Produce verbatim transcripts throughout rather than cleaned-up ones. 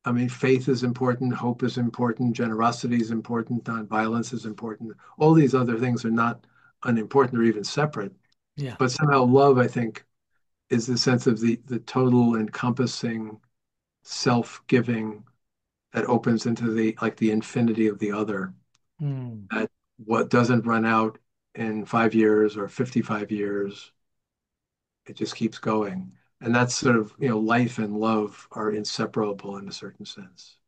I mean, faith is important, hope is important, generosity is important, nonviolence is important. All these other things are not unimportant or even separate. Yeah. But somehow love, I think, is the sense of the the total encompassing self-giving that opens into the like the infinity of the other. Mm. That what doesn't run out in five years or fifty-five years, it just keeps going. And that's sort of, you know, life and love are inseparable in a certain sense.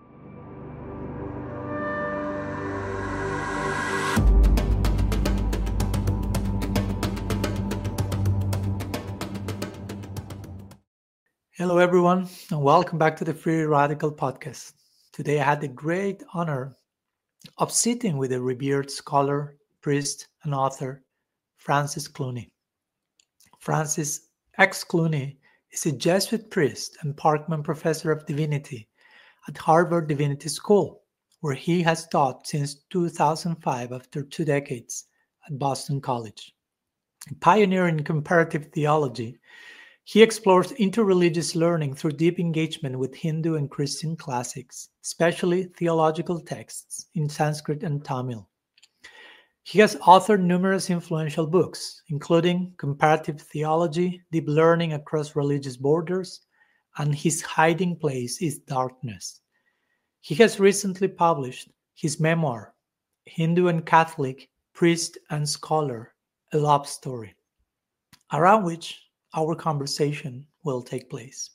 Hello, everyone, and welcome back to the Free Radical Podcast. Today, I had the great honor of sitting with a revered scholar, priest, and author, Francis Clooney. Francis X. Clooney is a Jesuit priest and Parkman Professor of Divinity at Harvard Divinity School, where he has taught since two thousand five after two decades at Boston College. A pioneer in comparative theology, he explores interreligious learning through deep engagement with Hindu and Christian classics, especially theological texts in Sanskrit and Tamil. He has authored numerous influential books, including Comparative Theology, Deep Learning Across Religious Borders, and His Hiding Place is Darkness. He has recently published his memoir, Hindu and Catholic, Priest and Scholar, a Love Story, around which our conversation will take place.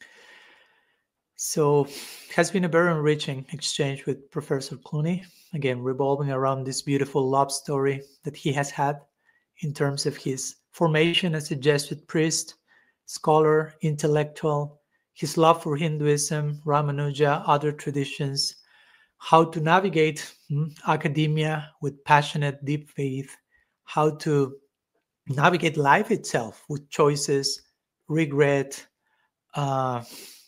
So it has been a very enriching exchange with Professor Clooney, again, revolving around this beautiful love story that he has had in terms of his formation as a Jesuit priest, scholar, intellectual, his love for Hinduism, Ramanuja, other traditions, how to navigate mm, academia with passionate, deep faith, how to navigate life itself with choices, regret, uh,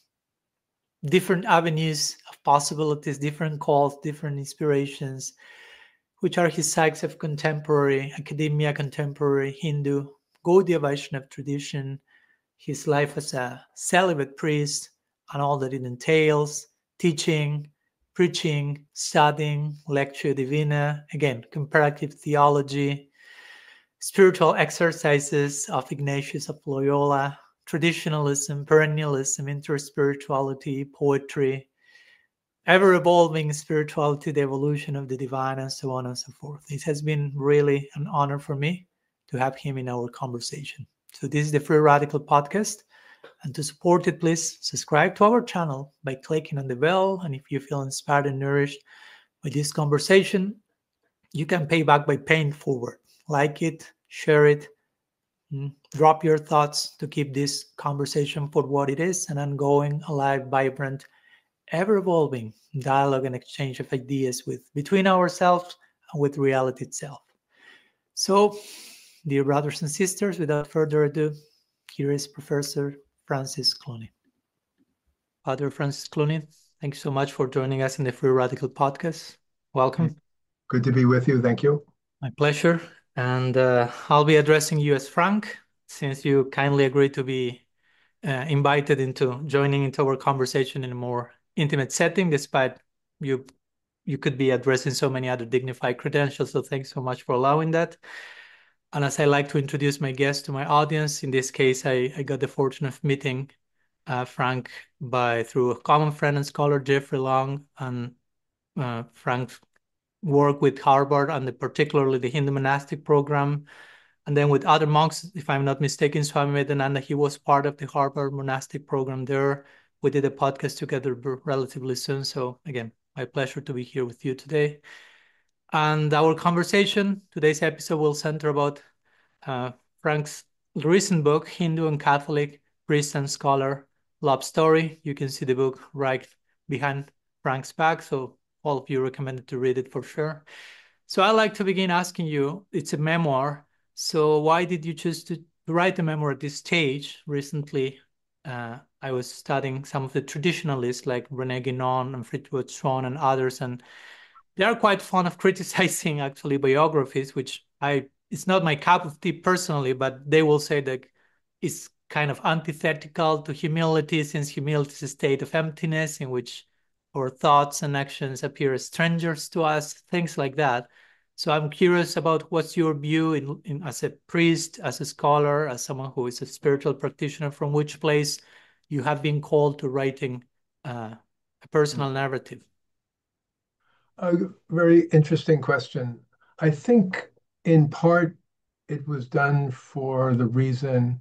different avenues of possibilities, different calls, different inspirations, which are his sites of contemporary academia, contemporary Hindu, Gaudiya Vaishnava tradition, his life as a celibate priest, and all that it entails, teaching, preaching, studying, lectio divina, again, comparative theology, spiritual exercises of Ignatius of Loyola, traditionalism, perennialism, interspirituality, poetry, ever evolving spirituality, the evolution of the divine, and so on and so forth. It has been really an honor for me to have him in our conversation. So, this is the Free Radical Podcast. And to support it, please subscribe to our channel by clicking on the bell. And if you feel inspired and nourished by this conversation, you can pay back by paying forward. Like it, share it, mm, drop your thoughts to keep this conversation for what it is, an ongoing, alive, vibrant, ever-evolving dialogue and exchange of ideas with between ourselves and with reality itself. So, dear brothers and sisters, without further ado, here is Professor Francis Clooney. Father Francis Clooney, thanks so much for joining us in the Free Radical Podcast. Welcome. Good to be with you. Thank you. My pleasure. And uh, I'll be addressing you as Frank, since you kindly agreed to be uh, invited into joining into our conversation in a more intimate setting, despite you you could be addressing so many other dignified credentials. So thanks so much for allowing that. And as I like to introduce my guest to my audience, in this case, I, I got the fortune of meeting uh, Frank by through a common friend and scholar, Jeffrey Long, and uh, Frank work with Harvard and the, particularly the Hindu monastic program, and then with other monks, if I'm not mistaken, Swami Vedananda, he was part of the Harvard monastic program there. We did a podcast together relatively soon. So again, my pleasure to be here with you today. And our conversation, today's episode will center about uh, Frank's recent book, Hindu and Catholic, Priest and Scholar, Love Story. You can see the book right behind Frank's back. So all of you recommended to read it for sure. So I like to begin asking you, it's a memoir. So why did you choose to write a memoir at this stage? Recently, uh, I was studying some of the traditionalists like René Guénon and Fridtjof Schuon and others, and they are quite fond of criticizing actually biographies, which I it's not my cup of tea personally, but they will say that it's kind of antithetical to humility, since humility is a state of emptiness in which our thoughts and actions appear as strangers to us, things like that. So I'm curious about what's your view in, in as a priest, as a scholar, as someone who is a spiritual practitioner, from which place you have been called to writing uh, a personal narrative. A very interesting question. I think in part it was done for the reason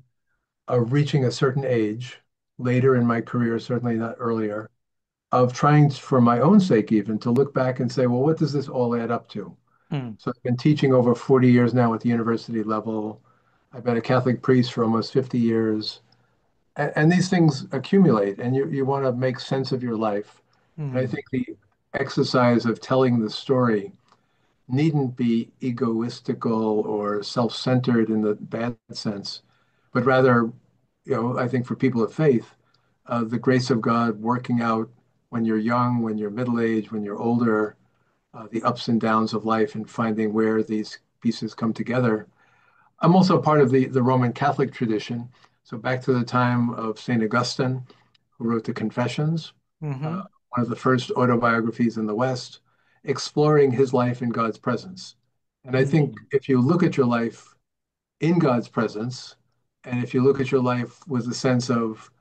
of reaching a certain age later in my career, certainly not earlier, of trying for my own sake even to look back and say, well, what does this all add up to? Mm, So I've been teaching over forty years now at the university level. I've been a Catholic priest for almost fifty years. And, and these things accumulate, and you, you want to make sense of your life. And I mm, think the exercise of telling the story needn't be egoistical or self-centered in the bad sense, but rather, you know, I think for people of faith, uh, the grace of God working out when you're young, when you're middle-aged, when you're older, uh, the ups and downs of life, and finding where these pieces come together. I'm also part of the, the Roman Catholic tradition. So back to the time of Saint Augustine, who wrote the Confessions, uh, mm-hmm, one of the first autobiographies in the West, exploring his life in God's presence. And I think mm, if you look at your life in God's presence, and if you look at your life with a sense of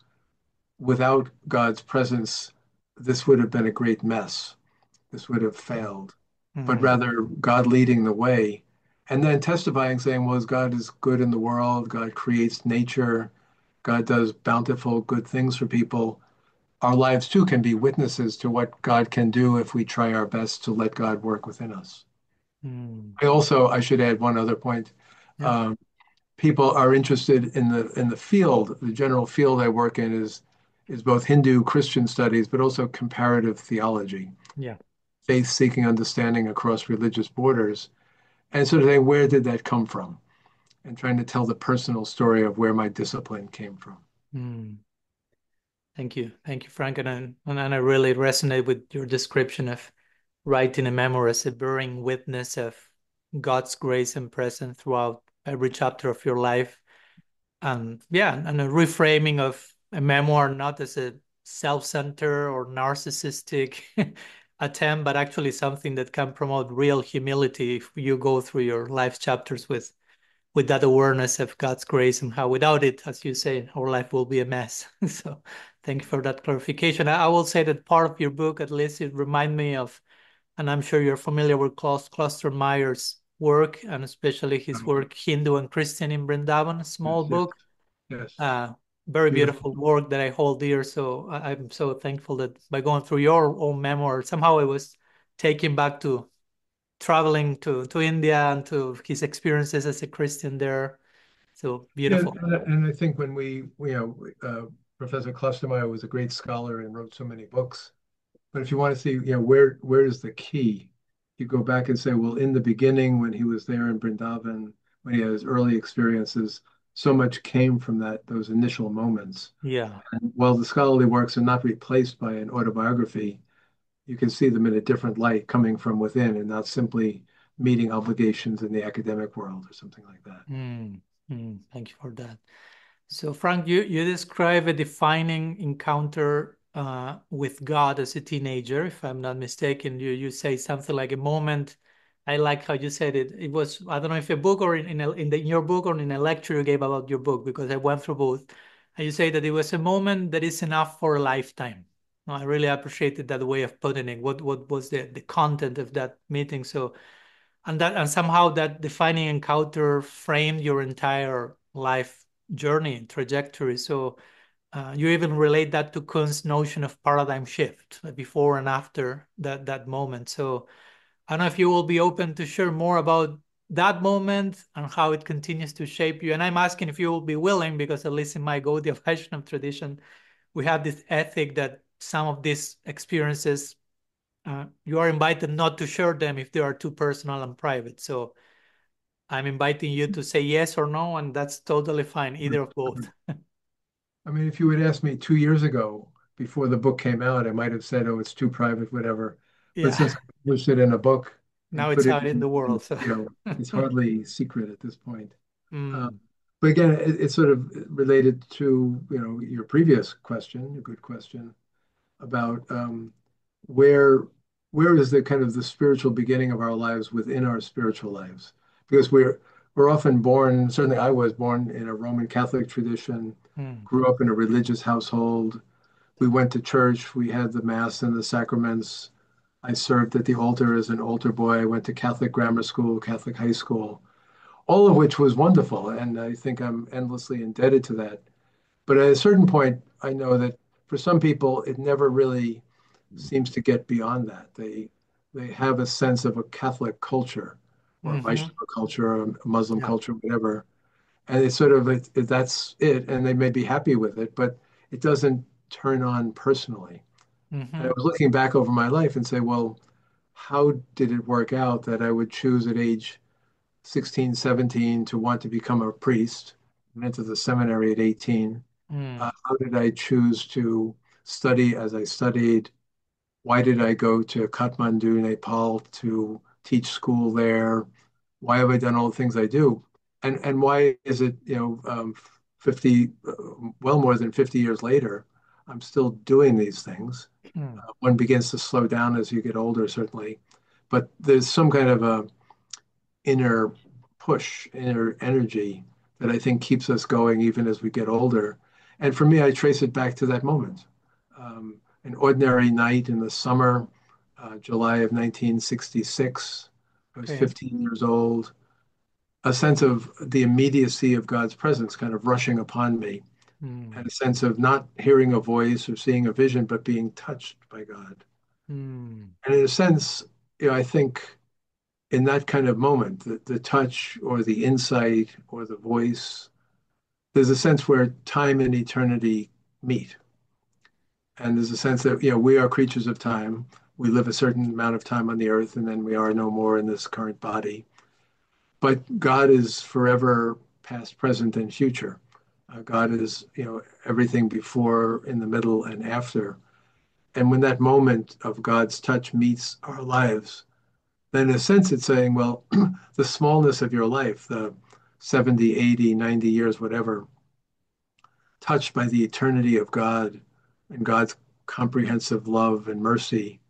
without God's presence, this would have been a great mess. This would have failed. But mm, rather, God leading the way, and then testifying, saying, well, God is good in the world, God creates nature, God does bountiful, good things for people. Our lives too can be witnesses to what God can do if we try our best to let God work within us. mm. I also, I should add one other point. Yeah, Um, People are interested in the in the field. The general field I work in is is both Hindu Christian studies, but also comparative theology, yeah. faith-seeking understanding across religious borders, and sort of saying, where did that come from? And trying to tell the personal story of where my discipline came from. Mm. Thank you. Thank you, Frank. And, I- and I really resonate with your description of writing a memoir as a bearing witness of God's grace and presence throughout every chapter of your life. And yeah, and a reframing of a memoir not as a self-centered or narcissistic attempt, but actually something that can promote real humility if you go through your life chapters with with that awareness of God's grace, and how without it, as you say, our life will be a mess. So thank you for that clarification. I, I will say that part of your book, at least, it remind me of, and I'm sure you're familiar with Klaus Cluster Meyer's work, and especially his Um, work, Hindu and Christian in Brindavan, a yes, small yes, book. yes. Uh, very Beautiful. beautiful work that I hold dear. So I, I'm so thankful that by going through your own memoir, somehow I was taken back to traveling to, to India and to his experiences as a Christian there. So Yeah, beautiful. and, and I think when we, you know, uh, Professor Klostermeyer was a great scholar and wrote so many books. But if you want to see, you know, where where is the key? You go back and say, well, in the beginning, when he was there in Brindavan, when he had his early experiences, so much came from that those initial moments. Yeah. And while the scholarly works are not replaced by an autobiography, you can see them in a different light coming from within and not simply meeting obligations in the academic world or something like that. Mm, mm, thank you for that. So, Frank, you, you describe a defining encounter uh, with God as a teenager, if I'm not mistaken. You you say something like a moment. I like how you said it. It was, I don't know if a book or in in, a, in, the, in your book or in a lecture you gave about your book, because I went through both. And you say that it was a moment that is enough for a lifetime. No, I really appreciated that way of putting it. What what was the, the content of that meeting? So, and that and somehow that defining encounter framed your entire life journey and trajectory. So uh, you even relate that to Kuhn's notion of paradigm shift, uh, before and after that that moment. So I don't know if you will be open to share more about that moment and how it continues to shape you. And I'm asking if you will be willing, because at least in my Gaudiya Vaishnava tradition, we have this ethic that some of these experiences, uh, you are invited not to share them if they are too personal and private. So I'm inviting you to say yes or no, and that's totally fine, either of both. I mean, if you had asked me two years ago before the book came out, I might have said, "Oh, it's too private, whatever." But Yeah, since I published it in a book and now it's put it out in in, the in world. So, you know, it's hardly secret at this point. Uh, mm, But again, it, it's sort of related to, you know, your previous question, a good question about um, where where is the kind of the spiritual beginning of our lives within our spiritual lives? Because we're we're often born, certainly I was born in a Roman Catholic tradition, Mm, grew up in a religious household. We went to church, we had the Mass and the sacraments. I served at the altar as an altar boy. I went to Catholic grammar school, Catholic high school, all of which was wonderful. And I think I'm endlessly indebted to that. But at a certain point, I know that for some people, it never really seems to get beyond that. They they have a sense of a Catholic culture or a hmm. Vaishnava culture or a Muslim Yeah. culture, whatever. And it's sort of it, it- that's it, and they may be happy with it, but it doesn't turn on personally. And I Hmm. was looking back over my life and say, well, how did it work out that I would choose at age sixteen, seventeen to want to become a priest and enter the seminary at eighteen? Uh, Mm, how did I choose to study as I studied? Why did I go to Kathmandu, Nepal to teach school there? Why have I done all the things I do? And and why is it, you know, um, fifty, uh, well more than fifty years later, I'm still doing these things. mm, Uh, one begins to slow down as you get older, certainly, but there's some kind of a inner push, inner energy that I think keeps us going even as we get older. And for me, I trace it back to that moment. Um, an ordinary night in the summer, uh, July of nineteen sixty-six. I was okay. fifteen years old. A sense of the immediacy of God's presence kind of rushing upon me, and Mm, a sense of not hearing a voice or seeing a vision, but being touched by God. mm, And in a sense, you know, I think in that kind of moment, the, the touch or the insight or the voice, there's a sense where time and eternity meet. And there's a sense that, you know, we are creatures of time. We live a certain amount of time on the earth and then we are no more in this current body. But God is forever past, present, and future. Uh, God is, you know, everything before, in the middle, and after. And when that moment of God's touch meets our lives, then in a sense it's saying, well, the smallness of your life, the seventy, eighty, ninety years, whatever, touched by the eternity of God and God's comprehensive love and mercy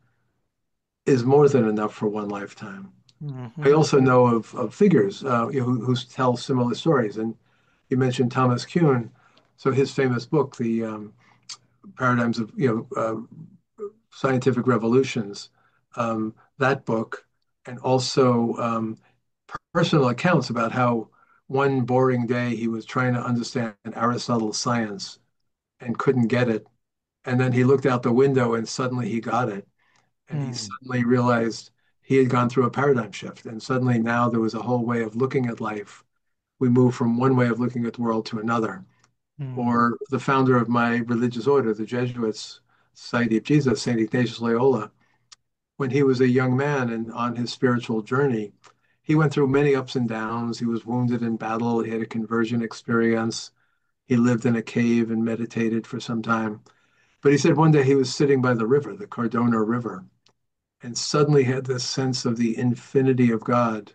is more than enough for one lifetime. I hmm. also know of, of figures uh, you know, who, who tell similar stories. And you mentioned Thomas Kuhn. So his famous book, The um, Paradigms of you know uh, Scientific Revolutions, um, that book, and also um, personal accounts about how one boring day he was trying to understand Aristotle's science and couldn't get it. And then he looked out the window and suddenly he got it. And he Mm, suddenly realized he had gone through a paradigm shift. And suddenly now there was a whole way of looking at life. We moved from one way of looking at the world to another. mm, Or the founder of my religious order, the Jesuits, Society of Jesus, Saint Ignatius Loyola, when he was a young man and on his spiritual journey, he went through many ups and downs. He was wounded in battle. He had a conversion experience. He lived in a cave and meditated for some time. But he said one day he was sitting by the river, the Cardona River, and suddenly had this sense of the infinity of God.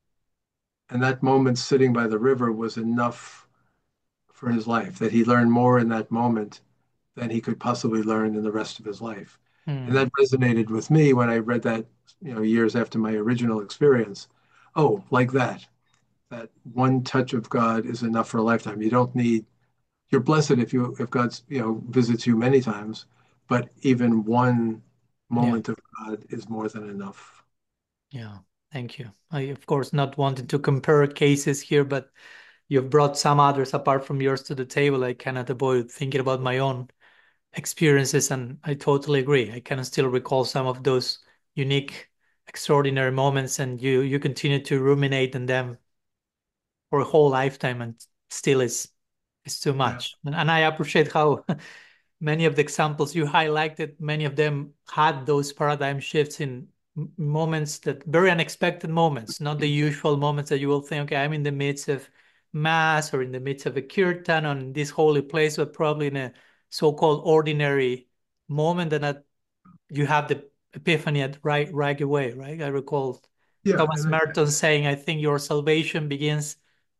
And that moment sitting by the river was enough for his life, that he learned more in that moment than he could possibly learn in the rest of his life. And mm. that resonated with me when I read that, you know, years after my original experience. Oh, like that, that one touch of God is enough for a lifetime. You don't need, you're blessed if you, if God's, you know, visits you many times, but even one Yeah, moment of God is more than enough. yeah. Thank you. I, of course, not wanting to compare cases here, but you've brought some others apart from yours to the table. I cannot avoid thinking about my own experiences, and I totally agree. I can still recall some of those unique, extraordinary moments, and you you continue to ruminate on them for a whole lifetime, and still is is too Yeah. much. And, and I appreciate how many of the examples you highlighted, many of them had those paradigm shifts in m- moments that very unexpected moments, not the usual moments that you will think, okay, I'm in the midst of mass or in the midst of a kirtan on this holy place, but probably in a so-called ordinary moment, and that you have the epiphany at right right away, right? I recall Yeah. Thomas And I, Merton saying, I think your salvation begins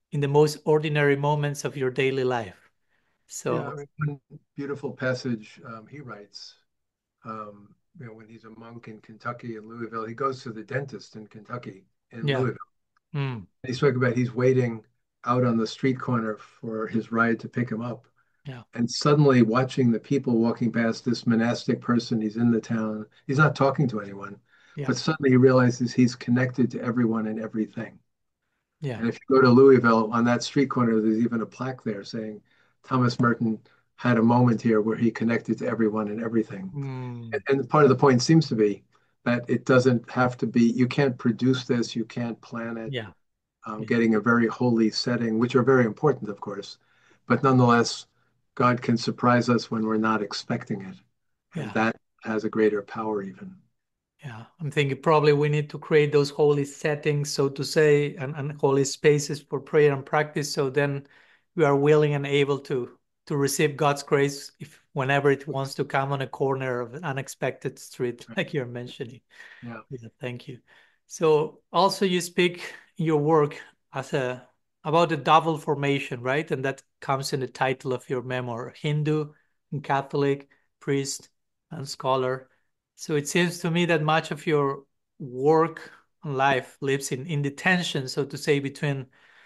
in the most ordinary moments of your daily life. Yeah, So I mean, one beautiful passage um, he writes, um, you know, when he's a monk in Kentucky in Louisville, he goes to the dentist in Kentucky in yeah. Louisville. Mm, He's talking about he's waiting out on the street corner for his ride to pick him up. yeah. And suddenly watching the people walking past this monastic person, he's in the town, he's not talking to anyone, Yeah. but suddenly he realizes he's connected to everyone and everything. Yeah. And if you go to Louisville on that street corner, there's even a plaque there saying Thomas Merton had a moment here where he connected to everyone and everything. And, Mm, and part of the point seems to be that it doesn't have to be, you can't produce this, you can't plan it. yeah. Um, Yeah. getting a very holy setting, which are very important, of course, but nonetheless, God can surprise us when we're not expecting it. And Yeah. that has a greater power, even. Yeah. I'm thinking probably we need to create those holy settings, so to say, and, and holy spaces for prayer and practice. So then we are willing and able to to receive God's grace if whenever it wants to come on a corner of an unexpected street, like you're mentioning. Yeah. Yeah, thank you. So also you speak in your work as a about the double formation, right? And that comes in the title of your memoir, Hindu and Catholic, priest and scholar. So it seems to me that much of your work and life lives in, in the tension, so to say, between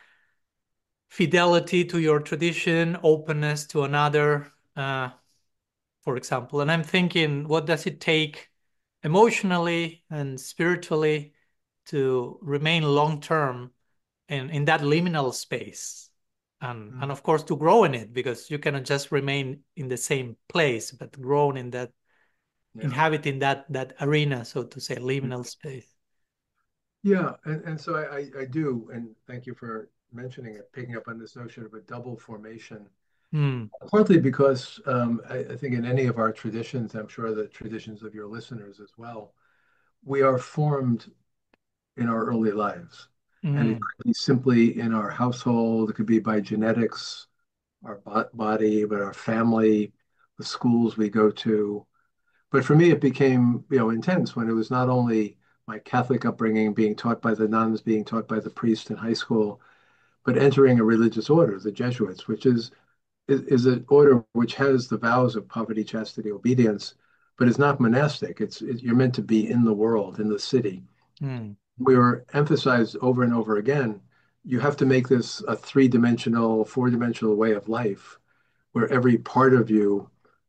fidelity to your tradition, openness to another, uh, for example. And I'm thinking, what does it take emotionally and spiritually to remain long term in, in that liminal space? And, Mm. and of course, to grow in it, because you cannot just remain in the same place, but grown in that, Yeah. inhabiting that, that arena, so to say, liminal space. Yeah. And, and so I, I, I do, and thank you for mentioning it, picking up on this notion of a double formation, Mm, partly because um, I, I think in any of our traditions, I'm sure the traditions of your listeners as well, we are formed in our early lives. And it mm, could be simply in our household, it could be by genetics, our body, but our family, the schools we go to. But for me, it became, you know, intense when it was not only my Catholic upbringing being taught by the nuns, being taught by the priest in high school, but entering a religious order, the Jesuits, which is is, is an order which has the vows of poverty, chastity, obedience, but is not monastic. It's it, you're meant to be in the world, in the city. mm, We were emphasized over and over again. You have to make this a three-dimensional, four-dimensional way of life, where every part of you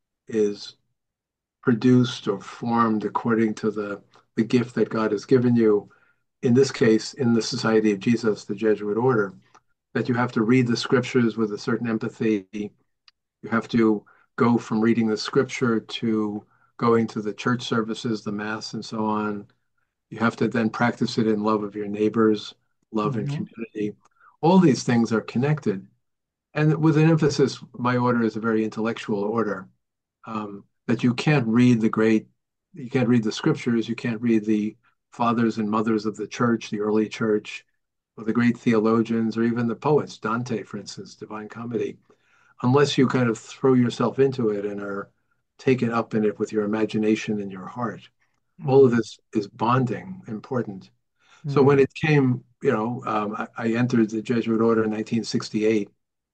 is produced or formed according to the the gift that God has given you. In this case, in the Society of Jesus, the Jesuit order, that you have to read the scriptures with a certain empathy. You have to go from reading the scripture to going to the church services, the mass, and so on. You have to then practice it in love of your neighbors, love and mhm, community. All these things are connected. And with an emphasis, my order is a very intellectual order, um, that you can't read the great, you can't read the scriptures, you can't read the fathers and mothers of the church, the early church, or the great theologians, or even the poets, Dante, for instance, Divine Comedy, unless you kind of throw yourself into it and are taken up in it with your imagination and your heart. All of mm, this is bonding, important. So when mm, it came, you know, um, I, I entered the Jesuit order in nineteen sixty-eight.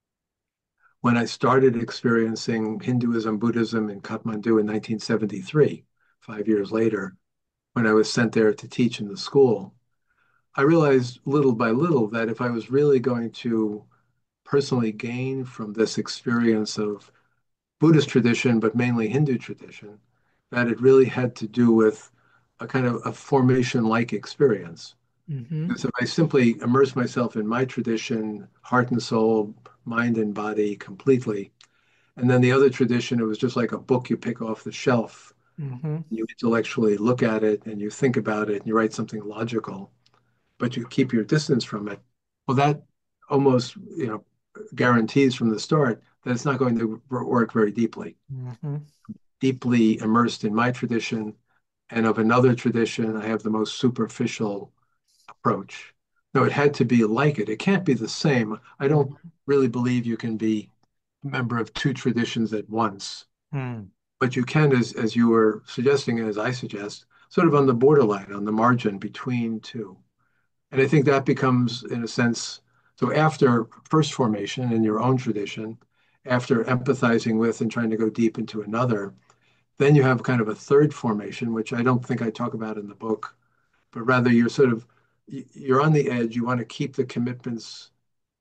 When I started experiencing Hinduism, Buddhism in Kathmandu in nineteen seventy-three, five years later, when I was sent there to teach in the school, I realized little by little that if I was really going to personally gain from this experience of Buddhist tradition, but mainly Hindu tradition, that it really had to do with a kind of a formation-like experience. mhm, Because if I simply immerse myself in my tradition, heart and soul, mind and body completely, and then the other tradition, it was just like a book you pick off the shelf. mhm, You intellectually look at it and you think about it and you write something logical, but you keep your distance from it. Well, that almost, you know, guarantees from the start that it's not going to work very deeply. mhm, Deeply immersed in my tradition and of another tradition, I have the most superficial approach. No, it had to be like it. It can't be the same. I don't mhm, really believe you can be a member of two traditions at once, mm, but you can, as as you were suggesting, and as I suggest, sort of on the borderline, on the margin between two. And I think that becomes, in a sense, So after first formation in your own tradition, after empathizing with and trying to go deep into another, then you have kind of a third formation, which I don't think I talk about in the book, but rather you're sort of you're on the edge. You want to keep the commitments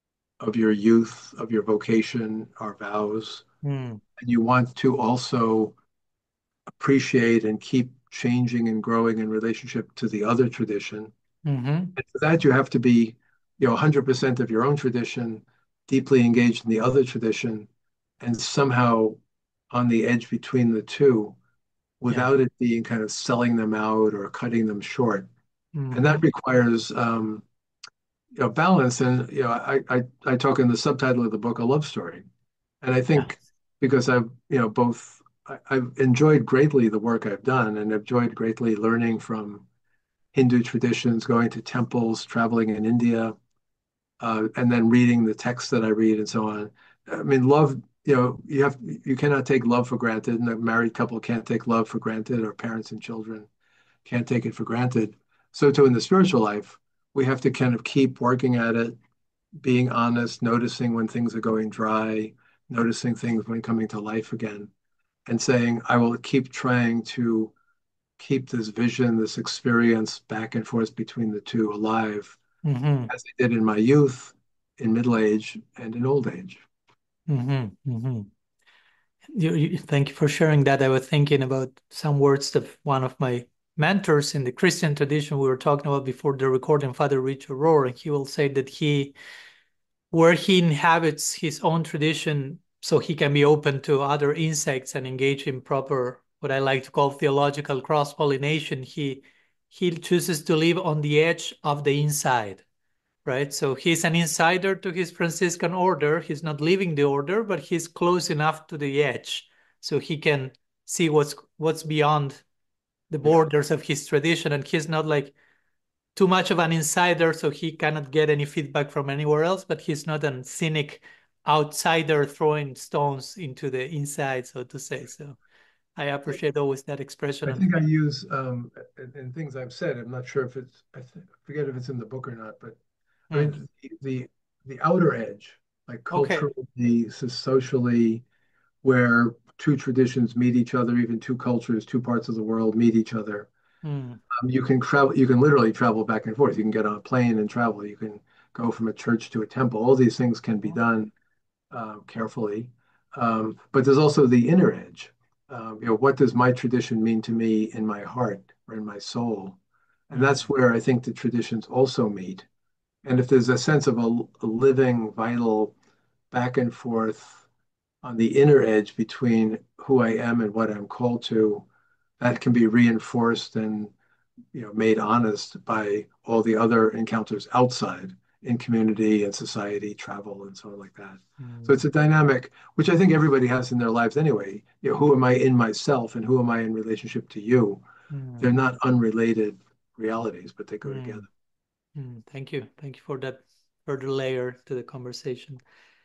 of your youth, of your vocation, our vows, Mm. and you want to also appreciate and keep changing and growing in relationship to the other tradition. Mm-hmm. And for that, you have to be, you know, one hundred percent of your own tradition, deeply engaged in the other tradition, and somehow on the edge between the two Yeah. without it being kind of selling them out or cutting them short. And Mm-hmm. that requires, um, you know, balance. And, you know, I, I, I talk in the subtitle of the book, a love story. And I Yeah. think because I've, you know, both, I, I've enjoyed greatly the work I've done and enjoyed greatly learning from Hindu traditions, going to temples, traveling in India, uh, and then reading the texts that I read and so on. I mean, love, you know, you have, you cannot take love for granted, and a married couple can't take love for granted, or parents and children can't take it for granted. So too in the spiritual life, we have to kind of keep working at it, being honest, noticing when things are going dry, noticing things when coming to life again, and saying, I will keep trying to keep this vision, this experience back and forth between the two alive, Mm-hmm. as I did in my youth, in middle age, and in old age. Mm-hmm. Mm-hmm. You, you, thank you for sharing that. I was thinking about some words of one of my mentors in the Christian tradition we were talking about before the recording, Father Richard Rohr, and he will say that he, where he inhabits his own tradition, so he can be open to other insects and engage in proper, what I like to call theological cross-pollination, he he chooses to live on the edge of the inside, right? So he's an insider to his Franciscan order. He's not leaving the order, but he's close enough to the edge so he can see what's what's beyond the Yeah. borders of his tradition. And he's not like too much of an insider, so he cannot get any feedback from anywhere else, but he's not a cynic outsider throwing stones into the inside, so to say. So I appreciate always that expression I on. think I use um, in, in things I've said. I'm not sure if it's. I th- forget if it's in the book or not. But I Hmm. mean, the the, the outer edge, like Okay. culturally, so socially, where two traditions meet each other, even two cultures, two parts of the world meet each other. Hmm. Um, you can travel. You can literally travel back and forth. You can get on a plane and travel. You can go from a church to a temple. All these things can be done uh, carefully. Um, but there's also the inner edge. Um, you know, what does my tradition mean to me in my heart or in my soul? And Hmm. that's where I think the traditions also meet. And if there's a sense of a, a living, vital back and forth on the inner edge between who I am and what I'm called to, that can be reinforced and you know made honest by all the other encounters outside in community and society, travel, and so on like that. So Hmm. it's a dynamic which I think everybody has in their lives anyway. You know, who am I in myself, and who am I in relationship to you? They're Hmm. not unrelated realities, but they go Hmm. together. Hmm. Thank you. Thank you for that further layer to the conversation.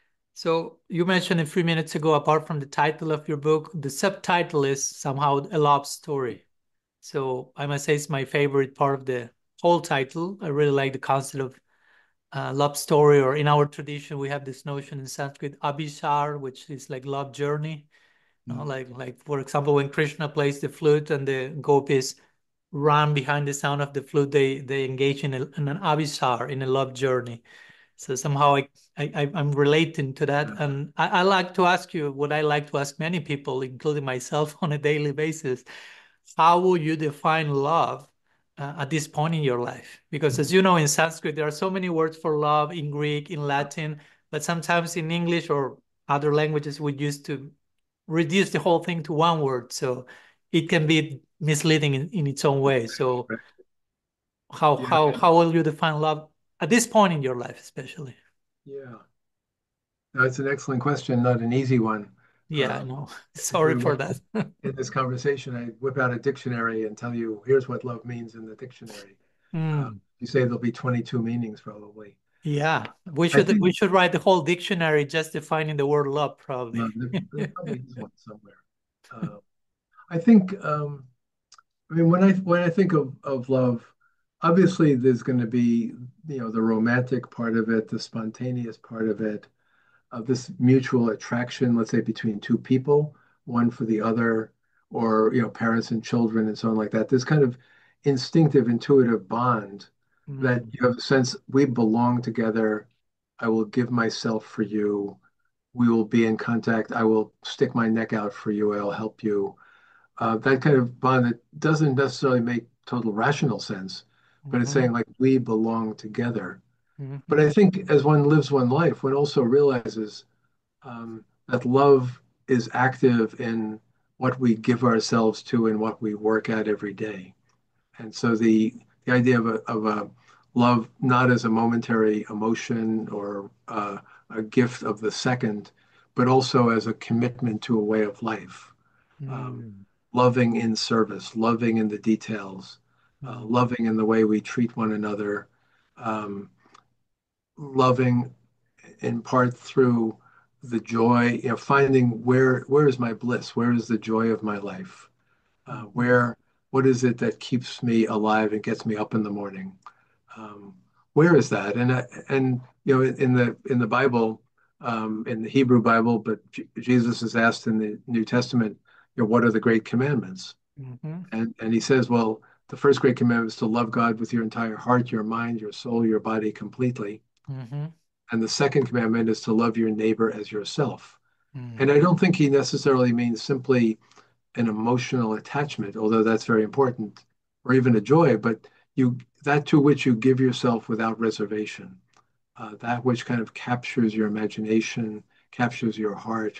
So you mentioned a few minutes ago, apart from the title of your book, the subtitle is somehow a love story. So I must say it's my favorite part of the whole title. I really like the concept of uh, love story, or in our tradition, we have this notion in Sanskrit, abhisar, which is like love journey. You know, Mm. like like for example, when Krishna plays the flute and the gopis run behind the sound of the flute, they they engage in, a, in an abhisar, in a love journey. So somehow I, I I'm relating to that, Yeah. and I, I like to ask you what I like to ask many people, including myself, on a daily basis. How would you define love uh, at this point in your life? Because as you know, in Sanskrit there are so many words for love, in Greek, in Latin, but sometimes in English or other languages we used to reduce the whole thing to one word, so it can be misleading in, in its own way. So Right. how Yeah. how how will you define love at this point in your life, especially? Yeah. That's an excellent question, not an easy one. Yeah, I Uh, know. if we Sorry were for that. in this conversation, I whip out a dictionary and tell you, here's what love means in the dictionary. Uh, Hmm. you say there'll be twenty-two meanings probably. Yeah, we I should we think should write the whole dictionary just defining the word love, probably. uh, there, there probably is one somewhere. Uh, I think, um, I mean, when I when I think of of love, obviously there's going to be, you know, the romantic part of it, the spontaneous part of it, of this mutual attraction, let's say between two people, one for the other, or you know, parents and children and so on like that. This kind of instinctive, intuitive bond that Mm, you have a sense we belong together. I will give myself for you. We will be in contact. I will stick my neck out for you. I'll help you. Uh, that kind of bond that doesn't necessarily make total rational sense, but it's mhm, saying like we belong together. But mhm, I think as one lives one life, one also realizes um, that love is active in what we give ourselves to and what we work at every day. And so the the idea of a, of a love not as a momentary emotion or uh, a gift of the second, but also as a commitment to a way of life. Um, mm, Loving in service, loving in the details, uh, mm, loving in the way we treat one another, um, loving in part through the joy, you know, finding where where is my bliss, where is the joy of my life, uh, mhm, where what is it that keeps me alive and gets me up in the morning? Um, where is that? And I- and you know, in the in the Bible, um, in the Hebrew Bible, but J- Jesus is asked in the New Testament, you know, what are the great commandments? mhm, And and he says, well, the first great commandment is to love God with your entire heart, your mind, your soul, your body completely. mhm, And the second commandment is to love your neighbor as yourself. And mm. I don't think he necessarily means simply an emotional attachment, although that's very important, or even a joy, but you that to which you give yourself without reservation, uh, that which kind of captures your imagination, captures your heart,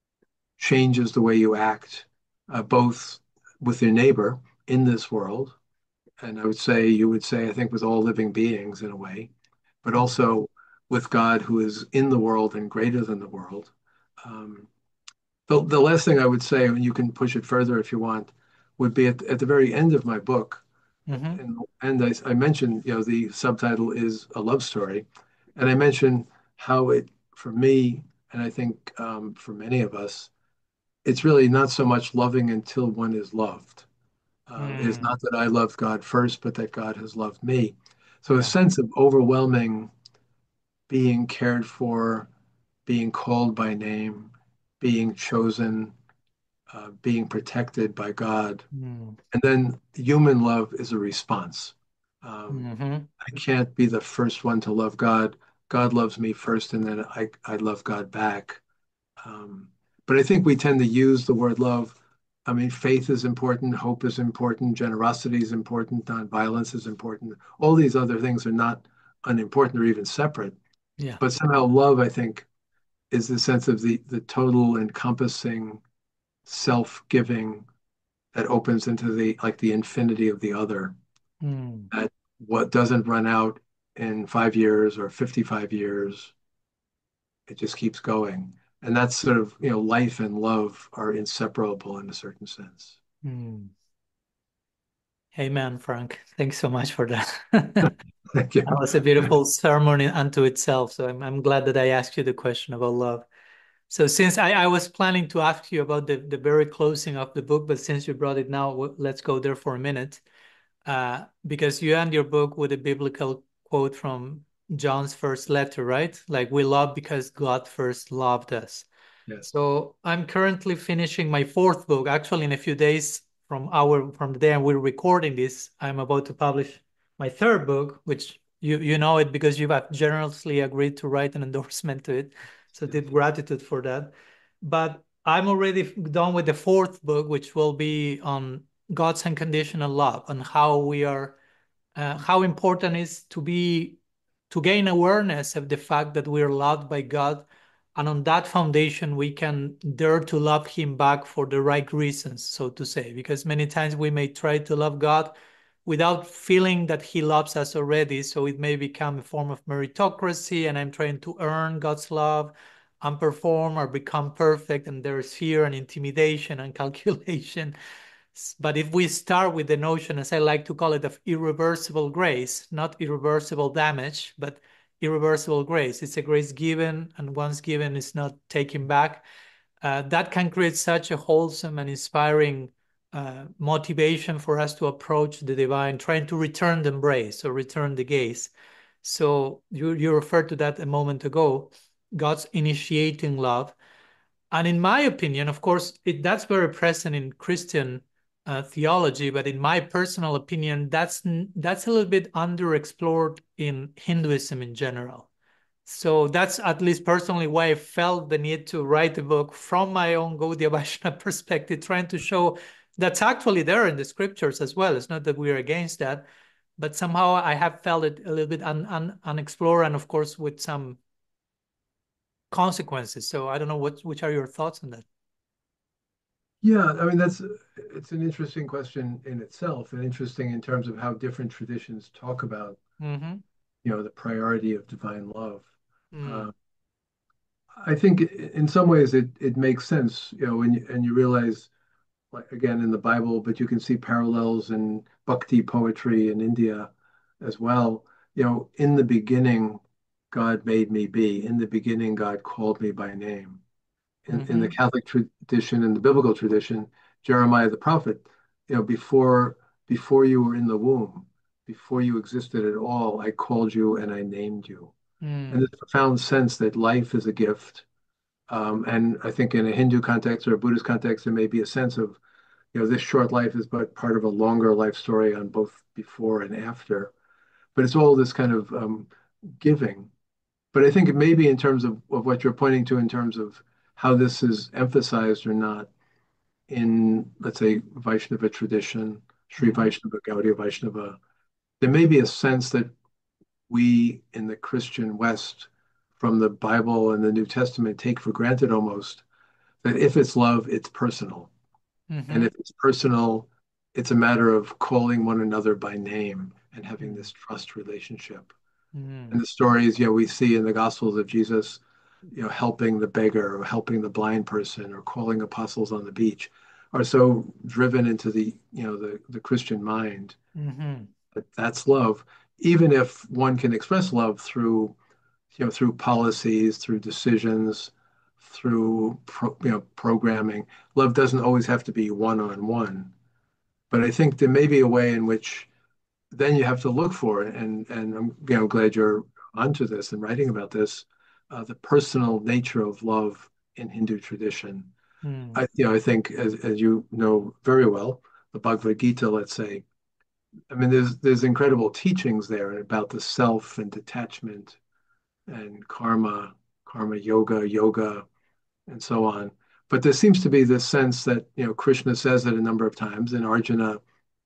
changes the way you act, uh, both with your neighbor in this world, and I would say you would say I think with all living beings in a way, but also with God who is in the world and greater than the world. Um, the, the last thing I would say, and you can push it further if you want, would be at, at the very end of my book. Mhm, And, and I, I mentioned, you know, the subtitle is a love story. And I mentioned how it, for me, and I think um, for many of us, it's really not so much loving until one is loved. Uh, it is mm. not that I loved God first, but that God has loved me. So a Yeah. sense of overwhelming being cared for, being called by name, being chosen, uh, being protected by God. Mm, And then human love is a response. Um, mhm, I can't be the first one to love God. God loves me first, and then I, I love God back. Um, but I think we tend to use the word love. I mean, faith is important, hope is important, generosity is important, nonviolence is important. All these other things are not unimportant or even separate. yeah. But somehow love, I think, is the sense of the the total encompassing self-giving that opens into the like the infinity of the other, Mm, that what doesn't run out in five years or fifty-five years, it just keeps going. And that's sort of, you know, life and love are inseparable in a certain sense. mm. Amen, Frank. Thanks so much for that. That Thank you. was a beautiful sermon in, unto itself. So I'm, I'm glad that I asked you the question about love. So since I, I was planning to ask you about the, the very closing of the book, but since you brought it now, w- let's go there for a minute. Uh, because you end your book with a biblical quote from John's first letter, right? Like, we love because God first loved us. Yes. So I'm currently finishing my fourth book. Actually, in a few days from our from the day we're recording this, I'm about to publish my third book, which you you know it because you have generously agreed to write an endorsement to it. So Yes. deep gratitude for that. But I'm already done with the fourth book, which will be on God's unconditional love and how we are uh, how important it is to be to gain awareness of the fact that we are loved by God, and on that foundation we can dare to love Him back for the right reasons, so to say. Because many times we may try to love God without feeling that He loves us already, so it may become a form of meritocracy, and I'm trying to earn God's love and perform or become perfect, and there's fear and intimidation and calculation. But if we start with the notion, as I like to call it, of irreversible grace, not irreversible damage, but irreversible grace, it's a grace given, and once given, is not taken back. Uh, that can create such a wholesome and inspiring uh, motivation for us to approach the divine, trying to return the embrace or return the gaze. So you, you referred to that a moment ago, God's initiating love. And in my opinion, of course, it, that's very present in Christian uh, theology, but in my personal opinion, that's that's a little bit underexplored in Hinduism in general. So that's at least personally why I felt the need to write a book from my own Gaudiya Vaishnava perspective, trying to show that's actually there in the scriptures as well. It's not that we're against that, but somehow I have felt it a little bit un, un, unexplored, and of course with some consequences. So I don't know what which are your thoughts on that? Yeah, I mean that's it's an interesting question in itself, and interesting in terms of how different traditions talk about, Mm-hmm. you know, the priority of divine love. Mm. Uh, I think in some ways it it makes sense, you know, when you, and you realize, like again in the Bible, but you can see parallels in Bhakti poetry in India as well. You know, in the beginning, God made me be. In the beginning, God called me by name. In, in the Mm-hmm. Catholic tradition and the biblical tradition, Jeremiah the prophet, you know, before before you were in the womb, before you existed at all, I called you and I named you. And Mm. this profound sense that life is a gift. Um, and I think in a Hindu context or a Buddhist context, there may be a sense of, you know, this short life is but part of a longer life story on both before and after. But it's all this kind of um, giving. But I think it may be in terms of, of what you're pointing to in terms of how this is emphasized or not in, let's say, Vaishnava tradition, Sri Mm-hmm. Vaishnava, Gaudiya Vaishnava. There may be a sense that we in the Christian West, from the Bible and the New Testament, take for granted almost that if it's love, it's personal. And Mm-hmm. if it's personal, it's a matter of calling one another by name and having Mm. this trust relationship. And Mm. the stories, you know, we see in the Gospels of Jesus, you know, helping the beggar or helping the blind person or calling apostles on the beach are so driven into the, you know, the, the Christian mind Mm-hmm. that that's love. Even if one can express love through, you know, through policies, through decisions, through pro, you know, programming, love doesn't always have to be one on one. But I think there may be a way in which then you have to look for it, and and I'm, you know, glad you're onto this and writing about this, uh, the personal nature of love in Hindu tradition. Mm. I, you know, I think as as you know very well, the Bhagavad Gita, let's say, I mean, there's there's incredible teachings there about the self and detachment and karma, karma yoga, yoga, and so on. But there seems to be this sense that, you know, Krishna says it a number of times, and Arjuna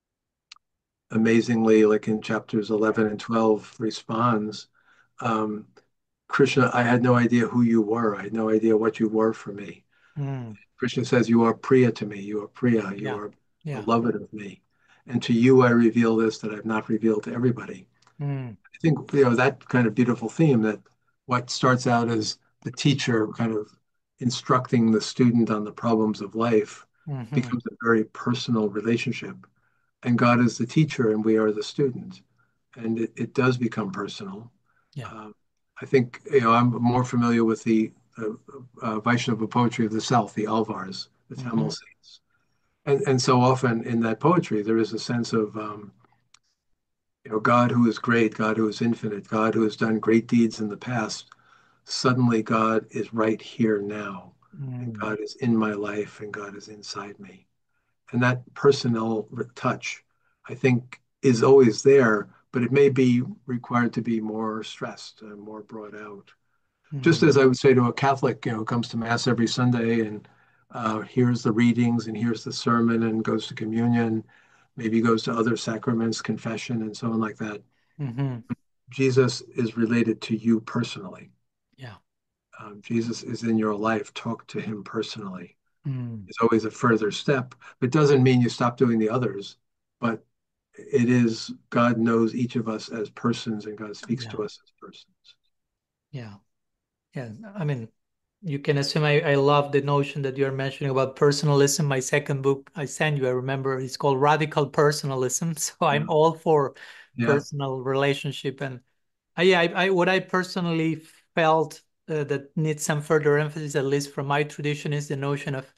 amazingly, like in chapters eleven and twelve, responds, um, Krishna, I had no idea who you were. I had no idea what you were for me. Mm. Krishna says, you are Priya to me. You are Priya. You Yeah. are Yeah. beloved of me. And to you, I reveal this that I've not revealed to everybody. Mm. I think, you know, that kind of beautiful theme that what starts out as the teacher kind of instructing the student on the problems of life Mm-hmm. becomes a very personal relationship. And God is the teacher and we are the student. And it, it does become personal. Yeah. Um, I think, you know, I'm more familiar with the uh, uh, Vaishnava poetry of the South, the Alvars, the Mm-hmm. Tamil saints. And, and so often in that poetry, there is a sense of, um, you know, God who is great, God who is infinite, God who has done great deeds in the past. Suddenly, God is right here now, and Mm. God is in my life, and God is inside me. And that personal touch, I think, is always there, but it may be required to be more stressed and more brought out. Just Mm. as I would say to a Catholic, you know, who comes to Mass every Sunday and uh, hears the readings and hears the sermon and goes to communion, maybe goes to other sacraments, confession, and so on like that. Mm-hmm. Jesus is related to you personally. Yeah. Um, Jesus is in your life. Talk to him personally. Mm. It's always a further step. It doesn't mean you stop doing the others, but it is God knows each of us as persons and God speaks Yeah. to us as persons. Yeah. Yeah. I mean, you can assume I, I love the notion that you're mentioning about personalism. My second book I sent you, I remember it's called Radical Personalism. So Yeah. I'm all for Yeah. personal relationship. And I, yeah, I, I, what I personally felt uh, that needs some further emphasis, at least from my tradition, is the notion of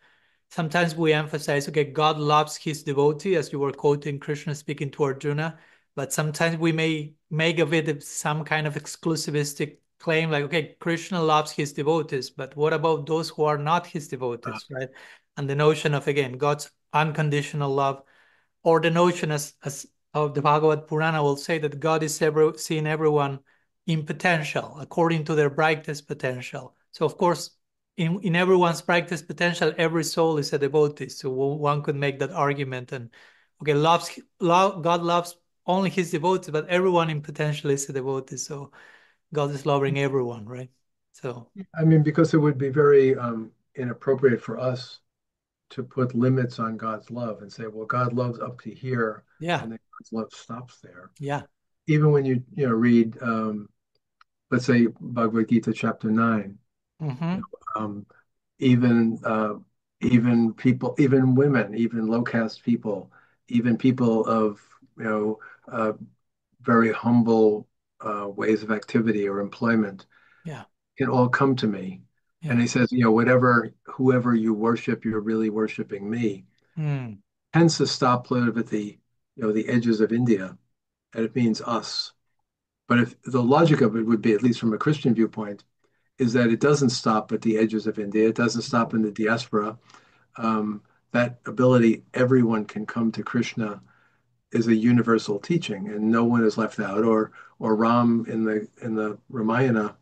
sometimes we emphasize, okay, God loves his devotee, as you were quoting Krishna speaking to Arjuna, but sometimes we may make of it some kind of exclusivistic claim, like, okay, Krishna loves his devotees, but what about those who are not his Uh, devotees, right? And the notion of, again, God's unconditional love, or the notion as, as of the Bhagavad Purana will say that God is ever, seeing everyone in potential, according to their brightest potential. So, of course, in, in everyone's brightest potential, every soul is a devotee. So one could make that argument. And okay, loves love, God loves only his devotees, but everyone in potential is a devotee. So God is loving everyone, right? So I mean, because it would be very um, inappropriate for us to put limits on God's love and say, well, God loves up to here, yeah, and then God's love stops there. yeah, Even when you you know read, um, let's say Bhagavad Gita chapter nine, you mm-hmm, know, um, even uh, even people, even women, even low caste people, even people of you know uh, very humble uh, ways of activity or employment yeah, can all come to me. And yeah, he says, you know, whatever, whoever you worship, you're really worshiping me. mm, Tends to stop sort of at the, you know, the edges of India, and it means us. But if the logic of it would be, at least from a Christian viewpoint, is that it doesn't stop at the edges of India. It doesn't stop in the diaspora. Um, that ability, everyone can come to Krishna, is a universal teaching, and no one is left out. Or, or Ram in the in the Ramayana,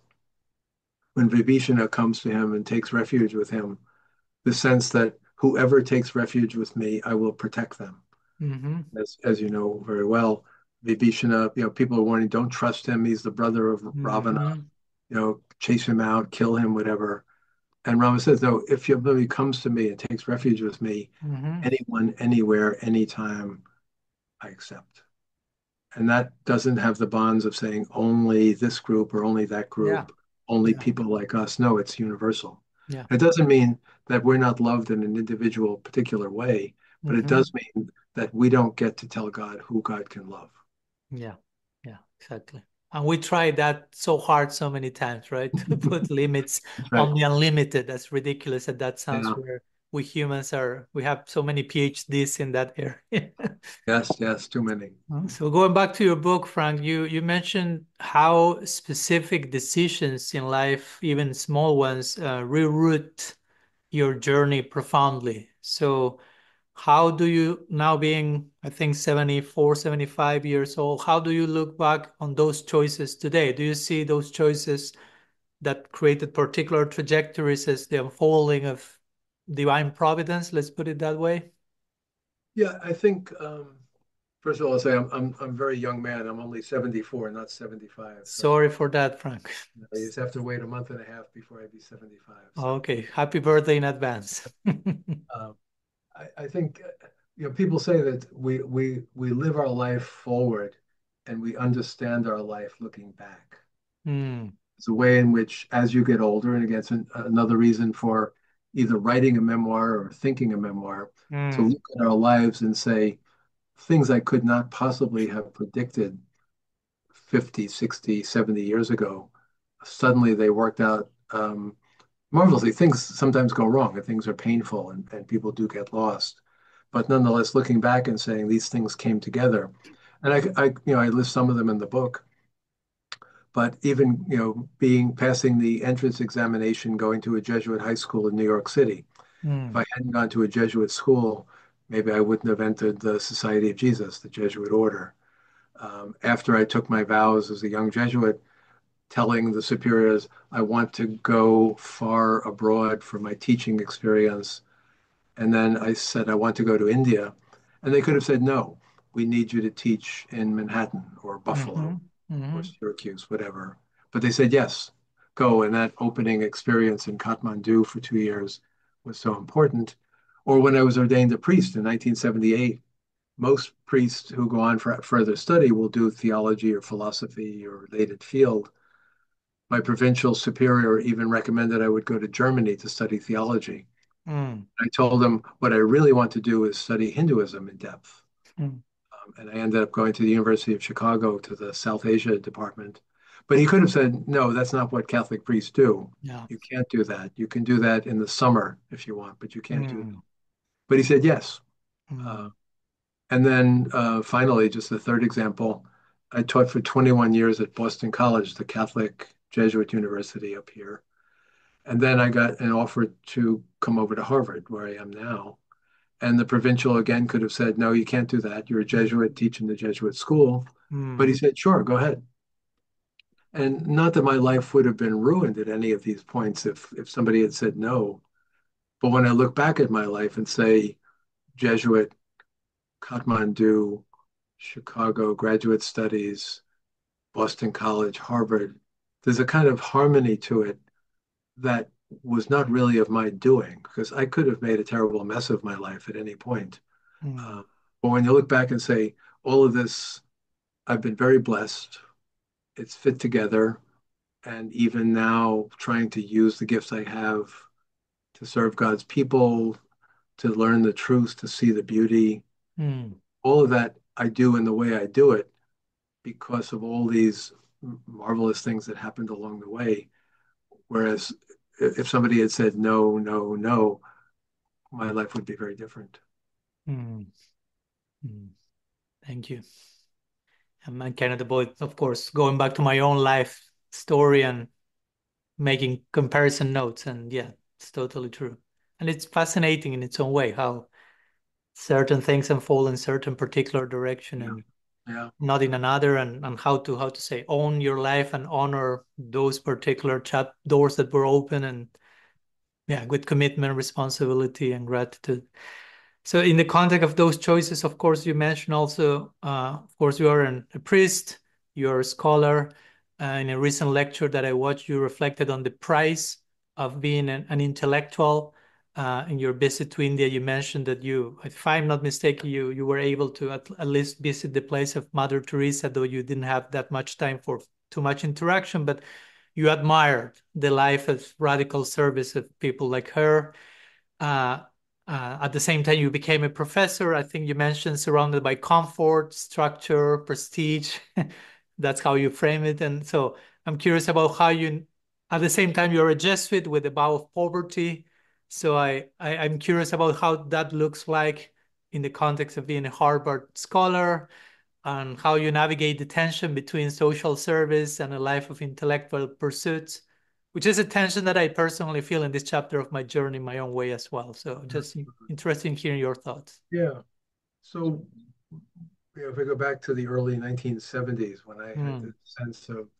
when Vibhishana comes to him and takes refuge with him, the sense that whoever takes refuge with me, I will protect them. mm-hmm, As as you know very well, Vibhishana, you know, people are warning, don't trust him. He's the brother of Ravana. mm-hmm, You know, chase him out, kill him, whatever. And Rama says, no, if somebody comes to me and takes refuge with me, mm-hmm, anyone, anywhere, anytime, I accept. And that doesn't have the bonds of saying only this group or only that yeah, group, only yeah, people like us. No, it's universal. yeah, It doesn't mean that we're not loved in an individual particular way, but it mm-hmm, does mean that we don't get to tell God who God can love. yeah, yeah, exactly. And we try that so hard so many times, right? To put limits That's right. on the unlimited. As ridiculous as that sounds, Yeah. where we humans are, we have so many PhDs in that area. Yes, yes, too many. Uh, So going back to your book, Frank, you you mentioned how specific decisions in life, even small ones, uh, reroute your journey profoundly. So how do you, now being, I think, seventy four, seventy five years old, how do you look back on those choices today? Do you see those choices that created particular trajectories as the unfolding of divine providence? Let's put it that way. Yeah, I think um, first of all, I'll say I'm I'm I'm a very young man. I'm only seventy-four, not seventy-five. So Sorry for that, Frank. you know, you just have to wait a month and a half before I be seventy-five. So Okay, happy birthday in advance. um, I, I think uh, you know people say that we we we live our life forward and we understand our life looking back. Hmm. It's a way in which, as you get older, and again, it's an, another reason for either writing a memoir or thinking a memoir, to Hmm. look at our lives and say, things I could not possibly have predicted fifty, sixty, seventy years ago, suddenly they worked out um, marvelously. Things sometimes go wrong and things are painful and, and people do get lost. But nonetheless, looking back and saying these things came together. And I, I, you know, I list some of them in the book, but even, you know, being passing the entrance examination, going to a Jesuit high school in New York City. If Hmm. I hadn't gone to a Jesuit school, maybe I wouldn't have entered the Society of Jesus, the Jesuit order. Um, after I took my vows as a young Jesuit, telling the superiors, I want to go far abroad for my teaching experience. And then I said, I want to go to India. And they could have said, no, we need you to teach in Manhattan or Mm-hmm. Buffalo or Mm-hmm. Syracuse, whatever. But they said, yes, go. And that opening experience in Kathmandu for two years was so important. Or when I was ordained a priest in nineteen seventy-eight, most priests who go on for further study will do theology or philosophy or related field. My provincial superior even recommended I would go to Germany to study theology. Hmm. I told him what I really want to do is study Hinduism in depth. Hmm. Um, and I ended up going to the University of Chicago to the South Asia department. But he could have said, no, that's not what Catholic priests do. Yeah. You can't do that. You can do that in the summer if you want, but you can't do Hmm. that. but he said yes. Uh, Mm. and then uh, finally, just the third example, I taught for twenty-one years at Boston College, the Catholic Jesuit university up here. And then I got an offer to come over to Harvard, where I am now. And the provincial again could have said, no, you can't do that. You're a Jesuit teaching the Jesuit school. But he Mm. said, sure, go ahead. And not that my life would have been ruined at any of these points if, if somebody had said no. But when I look back at my life and say, Jesuit, Kathmandu, Chicago, graduate studies, Boston College, Harvard, there's a kind of harmony to it that was not really of my doing because I could have made a terrible mess of my life at any point. Mm. Uh, but when you look back and say, all of this, I've been very blessed, it's fit together. And even now, trying to use the gifts I have to serve God's people, to learn the truth, to see the beauty, Mm. all of that I do in the way I do it because of all these marvelous things that happened along the way. Whereas if somebody had said no, no, no, my life would be very different. Mm. Mm. Thank you. And I cannot avoid, of course, going back to my own life story and making comparison notes. And yeah, it's totally true. And it's fascinating in its own way how certain things unfold in certain particular direction Yeah. and Yeah. not in another, and, and how to how to say own your life and honor those particular chap doors that were open, and yeah, with commitment, responsibility, and gratitude. So in the context of those choices, of course, you mentioned also, uh, of course, you are an, a priest, you're a scholar. Uh, in a recent lecture that I watched, you reflected on the price of being an, an intellectual. Uh, in your visit to India, you mentioned that you, if I'm not mistaken, you you were able to at, at least visit the place of Mother Teresa, though you didn't have that much time for too much interaction, but you admired the life of radical service of people like her. Uh, uh, at the same time, you became a professor. I think you mentioned surrounded by comfort, structure, prestige. That's how you frame it. And so I'm curious about how you, at the same time, you're a Jesuit with a vow of poverty. So I, I I'm curious about how that looks like in the context of being a Harvard scholar and how you navigate the tension between social service and a life of intellectual pursuits, which is a tension that I personally feel in this chapter of my journey in my own way as well. So just interesting hearing your thoughts. Yeah. So, you know, if I go back to the early nineteen seventies when I had Mm. this sense of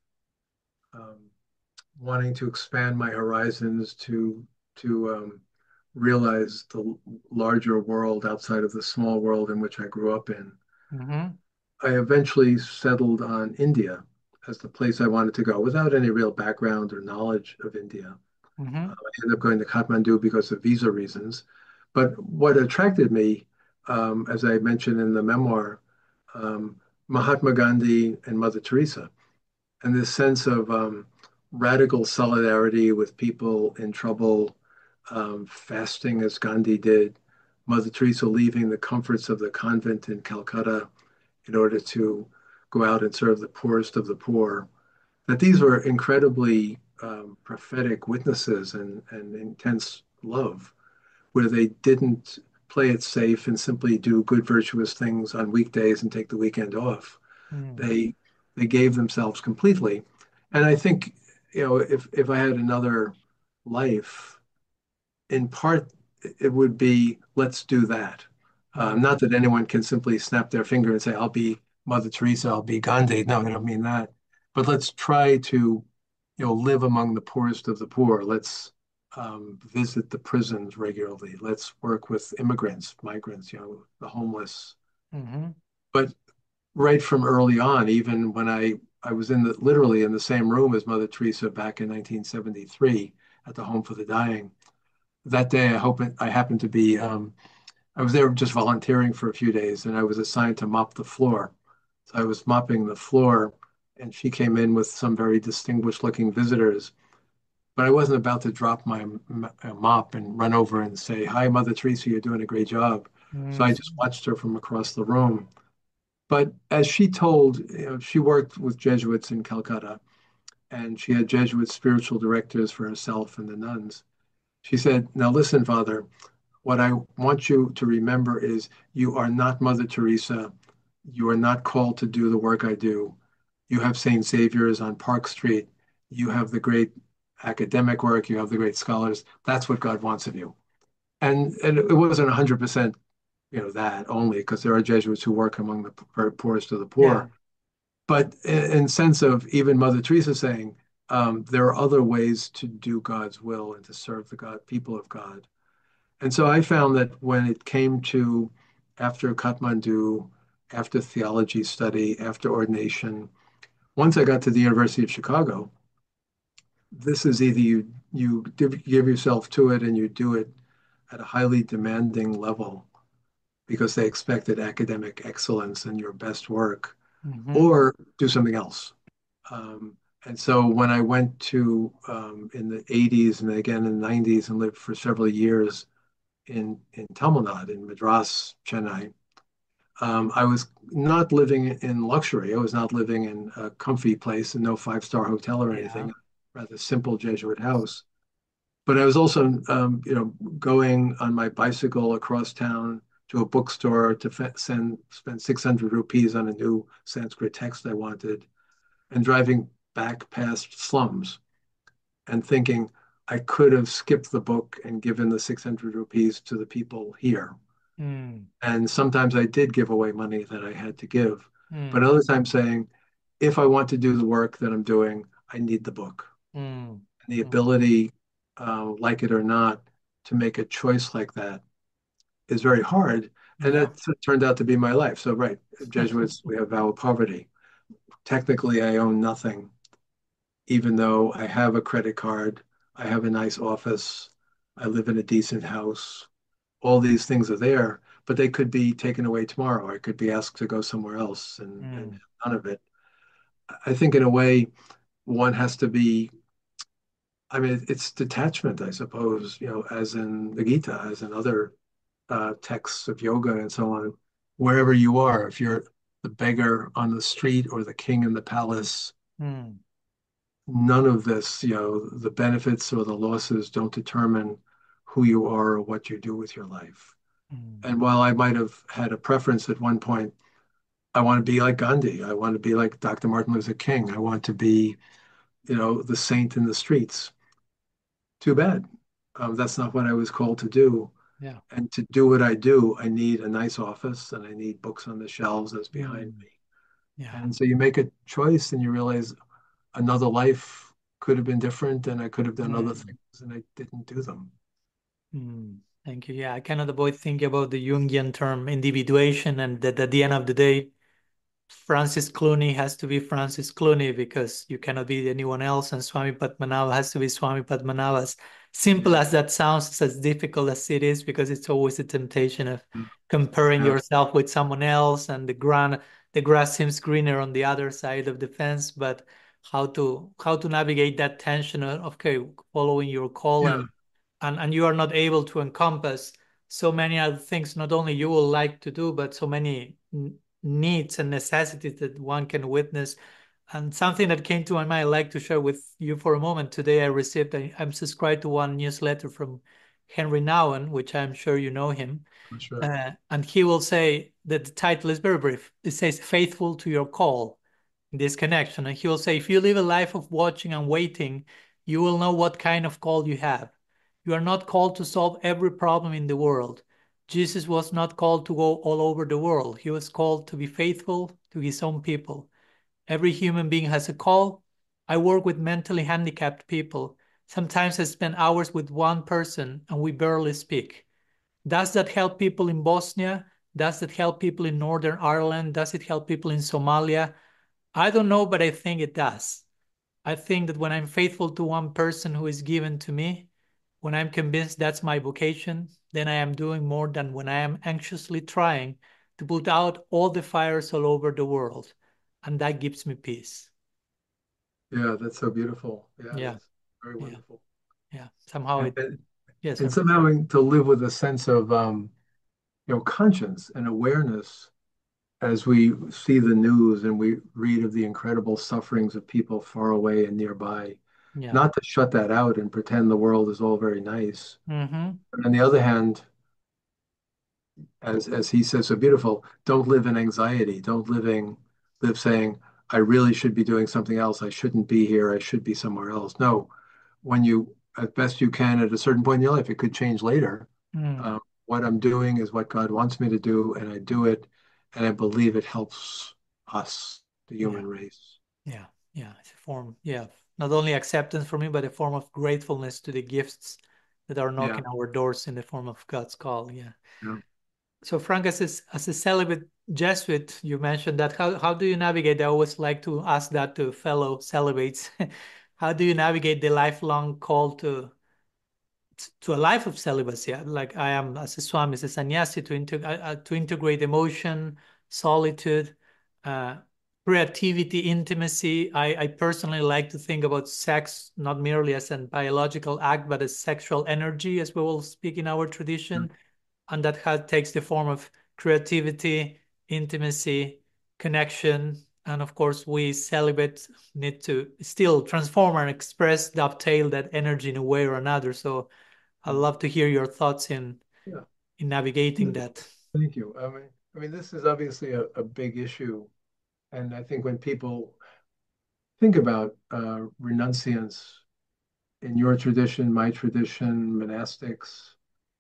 um, wanting to expand my horizons to to um, realize the larger world outside of the small world in which I grew up in, Mm-hmm. I eventually settled on India as the place I wanted to go without any real background or knowledge of India. Uh, Mm-hmm. I ended up going to Kathmandu because of visa reasons. But what attracted me, um, as I mentioned in the memoir, um, Mahatma Gandhi and Mother Teresa, and this sense of um, radical solidarity with people in trouble, um, fasting as Gandhi did, Mother Teresa leaving the comforts of the convent in Calcutta in order to go out and serve the poorest of the poor, that these were incredibly um, prophetic witnesses and, and intense love, where they didn't play it safe and simply do good, virtuous things on weekdays and take the weekend off. Mm. They they gave themselves completely, and I think you know if if I had another life, in part it would be let's do that. Um, Mm. not that anyone can simply snap their finger and say I'll be Mother Teresa, I'll be Gandhi. No, I don't mean that. But let's try to you know live among the poorest of the poor. Let's um, visit the prisons regularly. Let's work with immigrants, migrants, you know, the homeless. Mm-hmm. But right from early on, even when I I was in the literally in the same room as Mother Teresa back in nineteen seventy-three at the Home for the Dying. That day, I hope it, I happened to be um, I was there just volunteering for a few days, and I was assigned to mop the floor. So I was mopping the floor, and she came in with some very distinguished-looking visitors. But I wasn't about to drop my m- uh, mop and run over and say, "Hi, Mother Teresa, you're doing a great job." So I just Mm. watched her from across the room. But as she told, you know, she worked with Jesuits in Calcutta, and she had Jesuit spiritual directors for herself and the nuns. She said, "Now listen, Father, What I want you to remember is you are not Mother Teresa. You are not called to do the work I do. You have Saint Xavier's on Park Street. You have the great academic work. You have the great scholars. That's what God wants of you. And and it wasn't one hundred percent, you know, that only because there are Jesuits who work among the very poorest of the Yeah. poor. But in, in sense of even Mother Teresa saying, um, there are other ways to do God's will and to serve the God people of God. And so I found that when it came to after Kathmandu, after theology study, after ordination, once I got to the University of Chicago, this is either you you give, give yourself to it and you do it at a highly demanding level because they expected academic excellence and your best work, Hmm. or do something else. Um, and so when I went to um, in the eighties and again in the nineties and lived for several years in in Tamil Nadu, in Madras, Chennai, um, I was not living in luxury. I was not living in a comfy place and no five-star hotel or Yeah. anything, rather simple Jesuit house. But I was also, um, you know, going on my bicycle across town to a bookstore to fe- send spend six hundred rupees on a new Sanskrit text I wanted, and driving back past slums and thinking I could have skipped the book and given the six hundred rupees to the people here. Mm. And sometimes I did give away money that I had to give, but Mm. other times saying, if I want to do the work that I'm doing, I need the book. Mm. And the Mm. ability, uh, like it or not, to make a choice like that is very hard. And Yeah. that turned out to be my life. So, right, Jesuits, we have vow of poverty. Technically, I own nothing, even though I have a credit card, I have a nice office, I live in a decent house. All these things are there, but they could be taken away tomorrow. I could be asked to go somewhere else and, and Mm. none of it. I think, in a way, one has to be, I mean, it's detachment, I suppose, you know, as in the Gita, as in other uh, texts of yoga and so on. Wherever you are, if you're the beggar on the street or the king in the palace, Mm. none of this, you know, the benefits or the losses don't determine who you are or what you do with your life. Mm. And while I might have had a preference at one point, I want to be like Gandhi. I want to be like Doctor Martin Luther King. I want to be, you know, the saint in the streets. Too bad. Um, that's not what I was called to do. Yeah. And to do what I do, I need a nice office and I need books on the shelves that's behind Mm. me. Yeah. And so you make a choice and you realize another life could have been different and I could have done other Mm. things and I didn't do them. Mm. Thank you. Yeah, I cannot avoid thinking about the Jungian term individuation, and that at the end of the day, Francis Clooney has to be Francis Clooney because you cannot be anyone else, and Swami Padmanabha has to be Swami Padmanabha. As simple Yeah. as that sounds, as difficult as it is, because it's always a temptation of comparing Yeah. yourself with someone else, and the gran the grass seems greener on the other side of the fence. But how to how to navigate that tension of, okay, following your call, Yeah. and and and you are not able to encompass so many other things not only you will like to do, but so many needs and necessities that one can witness. And something that came to my mind, I'd like to share with you for a moment. Today I received, I, I'm subscribed to one newsletter from Henry Nouwen, which I'm sure you know him. I'm sure. Uh, and he will say that the title is very brief. It says, Faithful to Your Call, this connection. And he will say, if you live a life of watching and waiting, you will know what kind of call you have. You are not called to solve every problem in the world. Jesus was not called to go all over the world. He was called to be faithful to his own people. Every human being has a call. I work with mentally handicapped people. Sometimes I spend hours with one person and we barely speak. Does that help people in Bosnia? Does that help people in Northern Ireland? Does it help people in Somalia? I don't know, but I think it does. I think that when I'm faithful to one person who is given to me, when I'm convinced that's my vocation, then I am doing more than when I am anxiously trying to put out all the fires all over the world. And that gives me peace. Yeah, that's so beautiful. Yeah, Yeah, that's very yeah, wonderful. yeah. Somehow And, it, and, yes, and sir. somehow to live with a sense of um, you know, conscience and awareness as we see the news and we read of the incredible sufferings of people far away and nearby, Yeah. not to shut that out and pretend the world is all very nice. Mm-hmm. But on the other hand, as as he says so beautiful, don't live in anxiety. Don't living live saying, I really should be doing something else. I shouldn't be here. I should be somewhere else. No, when you, as best you can at a certain point in your life, it could change later. Mm. Um, what I'm doing is what God wants me to do, and I do it, and I believe it helps us, the Yeah, human race. yeah, yeah. It's a form, yeah, not only acceptance for me, but a form of gratefulness to the gifts that are Yeah, knocking our doors in the form of God's call. Yeah. yeah. So, Frank, as a, as a celibate Jesuit, you mentioned that. How how do you navigate? I always like to ask that to fellow celibates. How do you navigate the lifelong call to to a life of celibacy? Like I am as a Swami, as a sannyasi, to integ uh, uh, to integrate emotion, solitude, uh, creativity, intimacy. I, I personally like to think about sex not merely as a biological act, but as sexual energy, as we will speak in our tradition, and that has, takes the form of creativity, intimacy, connection. And of course, we celibate need to still transform and express, dovetail that energy in a way or another. So I'd Mm. love to hear your thoughts in Yeah. in navigating that. Thank you. I mean, I mean, this is obviously a, a big issue, and I think when people think about uh, renunciance in your tradition, my tradition, monastics,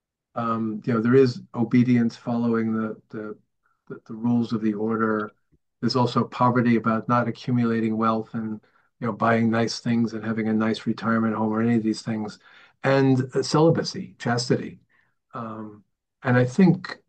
um, you know, there is obedience following the, the the the rules of the order. There's also poverty about not accumulating wealth and you know buying nice things and having a nice retirement home or any of these things, and uh, celibacy, chastity. Um, and I think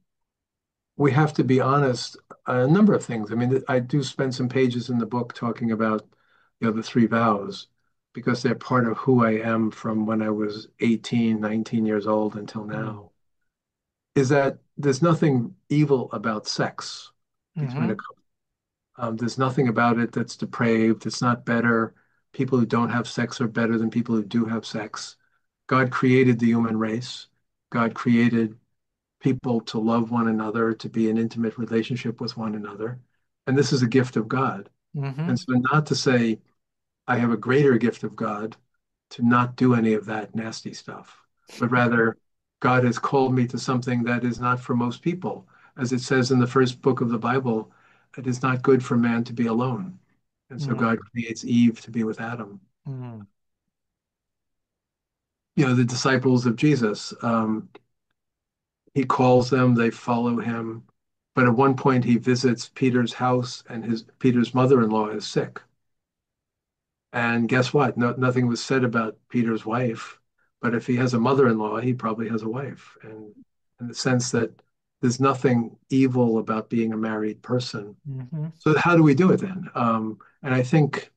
we have to be honest on a number of things. I mean, I do spend some pages in the book talking about, you know, the three vows because they're part of who I am from when I was eighteen, nineteen years old until Mm. now. Is that there's nothing evil about sex between a Mm-hmm. couple. Um, there's nothing about it that's depraved. It's not better. People who don't have sex are better than people who do have sex. God created the human race. God created people to love one another, to be in intimate relationship with one another. And this is a gift of God. Mm-hmm. And so, not to say I have a greater gift of God to not do any of that nasty stuff, but rather God has called me to something that is not for most people. As it says in the first book of the Bible, it is not good for man to be alone. And so God creates Eve to be with Adam. Mm-hmm. You know, the disciples of Jesus, um, he calls them, they follow him. But at one point, he visits Peter's house, and his Peter's mother-in-law is sick. And guess what? No, nothing was said about Peter's wife. But if he has a mother-in-law, he probably has a wife. And in the sense that there's nothing evil about being a married person. Mm-hmm. So how do we do it then? Um, and I think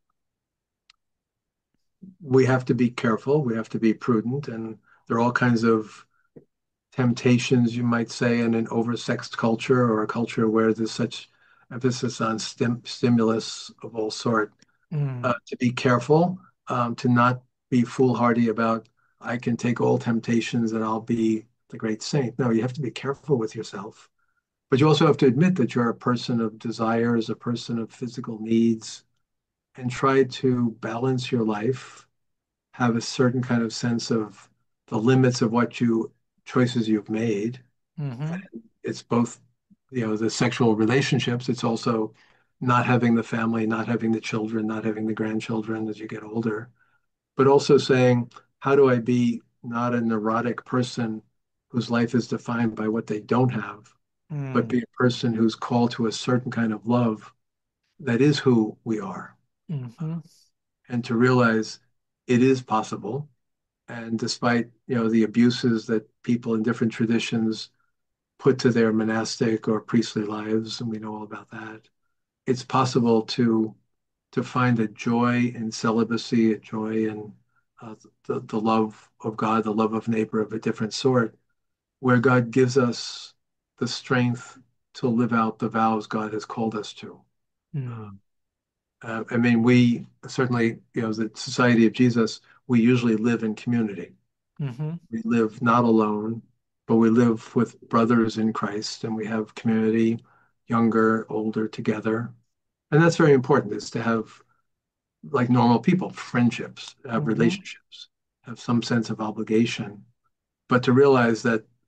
we have to be careful. We have to be prudent. And there are all kinds of temptations, you might say, in an oversexed culture or a culture where there's such emphasis on stim stimulus of all sort, uh, Mm. to be careful, um, to not be foolhardy about, I can take all temptations and I'll be the great saint. No, you have to be careful with yourself. But you also have to admit that you're a person of desires, a person of physical needs, and try to balance your life, have a certain kind of sense of the limits of what you choices you've made. Mm-hmm. It's both, you know, the sexual relationships. It's also not having the family, not having the children, not having the grandchildren as you get older, but also saying, how do I be not a neurotic person whose life is defined by what they don't have, but Mm. be a person who's called to a certain kind of love that is who we are, Mm-hmm. and to realize it is possible. And despite, you know, the abuses that people in different traditions put to their monastic or priestly lives, and we know all about that, it's possible to to find a joy in celibacy, a joy in uh, the, the love of God, the love of neighbor of a different sort, where God gives us the strength to live out the vows God has called us to. Mm. Uh, I mean, we certainly, you know, the Society of Jesus, we usually live in community. Mm-hmm. We live not alone, but we live with brothers in Christ, and we have community, younger, older, together. And that's very important, is to have, like normal people, friendships, have Mm-hmm. relationships, have some sense of obligation, but to realize that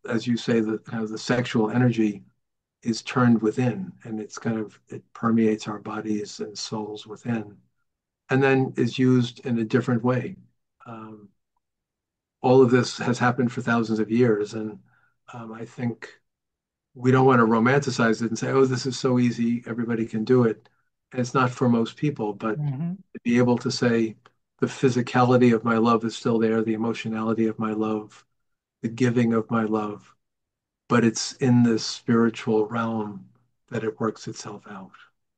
as you say, the kind of the sexual energy is turned within, and it's kind of it permeates our bodies and souls within, and then is used in a different way. Um, all of this has happened for thousands of years, and um, I think we don't want to romanticize it and say, "Oh, this is so easy; everybody can do it." And it's not for most people, but Hmm. to be able to say the physicality of my love is still there, the emotionality of my love, the giving of my love, but it's in this spiritual realm that it works itself out.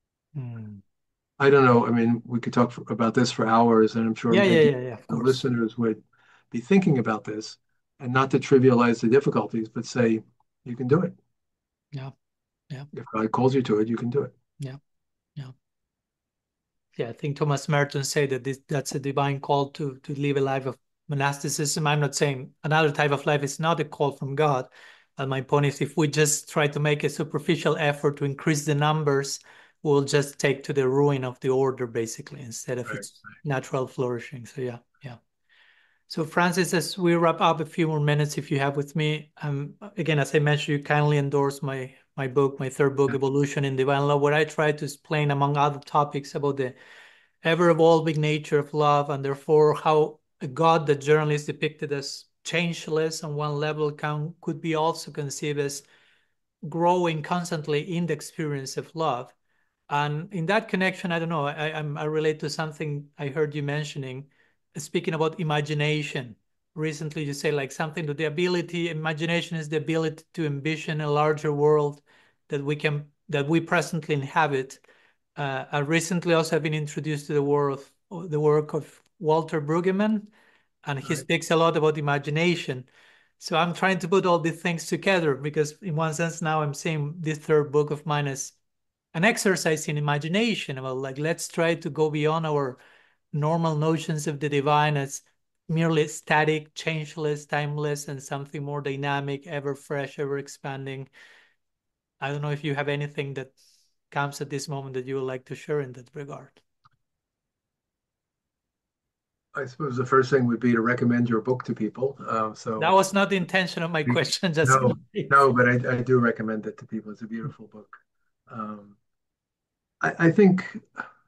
Mm. I don't know. I mean, we could talk for, about this for hours, and I'm sure Yeah, yeah, many yeah, yeah, of the course. listeners would be thinking about this, and not to trivialize the difficulties, but say you can do it. Yeah, yeah, If God calls you to it, you can do it. yeah, yeah. Yeah, I think Thomas Merton said that this that's a divine call to to live a life of monasticism. I'm not saying another type of life is not a call from God, but my point is if we just try to make a superficial effort to increase the numbers, we'll just take to the ruin of the order basically instead of Right. its natural flourishing. So yeah, yeah. So Francis, as we wrap up a few more minutes, if you have with me, um, again, as I mentioned, you kindly endorsed my my book, my third book, Yeah. Evolution in Divine Love, where I try to explain, among other topics, about the ever-evolving nature of love, and therefore how a God that generally is depicted as changeless on one level can could be also conceived as growing constantly in the experience of love. And in that connection, I don't know, I, I'm, I relate to something I heard you mentioning, speaking about imagination. Recently, you say like something to the ability, imagination is the ability to envision a larger world that we can, that we presently inhabit. Uh, I recently also have been introduced to the work of, the work of Walter Brueggemann, and he Right. speaks a lot about imagination. So I'm trying to put all these things together because, in one sense, now I'm seeing this third book of mine as an exercise in imagination. Well, like let's try to go beyond our normal notions of the divine as merely static, changeless, timeless, and something more dynamic, ever fresh, ever expanding. I don't know if you have anything that comes at this moment that you would like to share in that regard. I suppose the first thing would be to recommend your book to people. Um, That so, was not the intention of my question, just in no, case. no, but I, I do recommend it to people. It's a beautiful book. Um, I, I think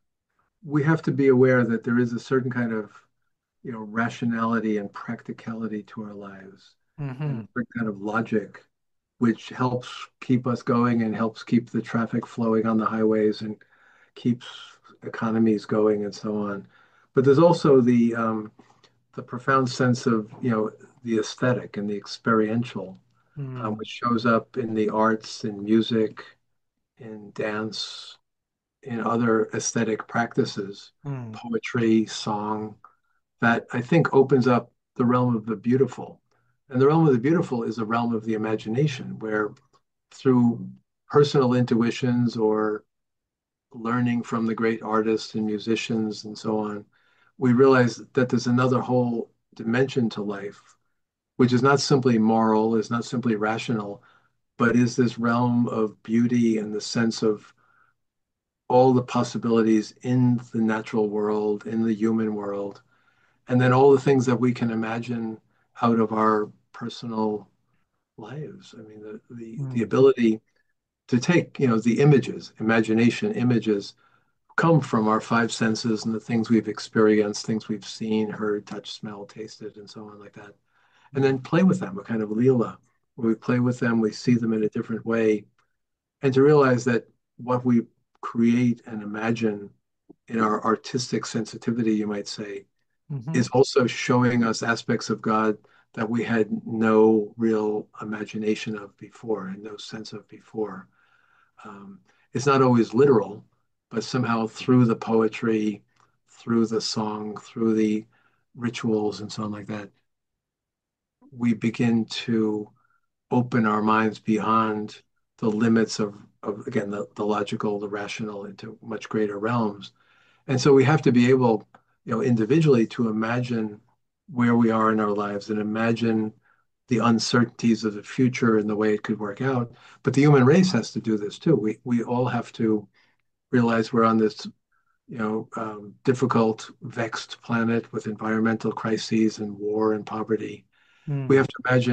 we have to be aware that there is a certain kind of, you know, rationality and practicality to our lives, and a Mm-hmm. certain kind of logic, which helps keep us going and helps keep the traffic flowing on the highways and keeps economies going and so on. But there's also the um, the profound sense of, you know, the aesthetic and the experiential, um, Mm, which shows up in the arts, in music, in dance, in other aesthetic practices, mm, poetry, song, that I think opens up the realm of the beautiful. And the realm of the beautiful is a realm of the imagination where through personal intuitions or learning from the great artists and musicians and so on, we realize that there's another whole dimension to life, which is not simply moral, is not simply rational, but is this realm of beauty and the sense of all the possibilities in the natural world, in the human world, and then all the things that we can imagine out of our personal lives. I mean, the the, the mm, ability to take, you know, the images, imagination, images come from our five senses and the things we've experienced, things we've seen, heard, touched, smelled, tasted, and so on like that. And then play with them, a kind of Leela, where we play with them, we see them in a different way, and to realize that what we create and imagine in our artistic sensitivity, you might say, mm-hmm, is also showing us aspects of God that we had no real imagination of before and no sense of before. Um, it's not always literal, but somehow through the poetry, through the song, through the rituals and so on like that, we begin to open our minds beyond the limits of, of again, the, the logical, the rational into much greater realms. And so we have to be able, you know, individually to imagine where we are in our lives and imagine the uncertainties of the future and the way it could work out. But the human race has to do this too. We we all have to realize we're on this, you know, um, difficult, vexed planet with environmental crises and war and poverty. We mm, have to imagine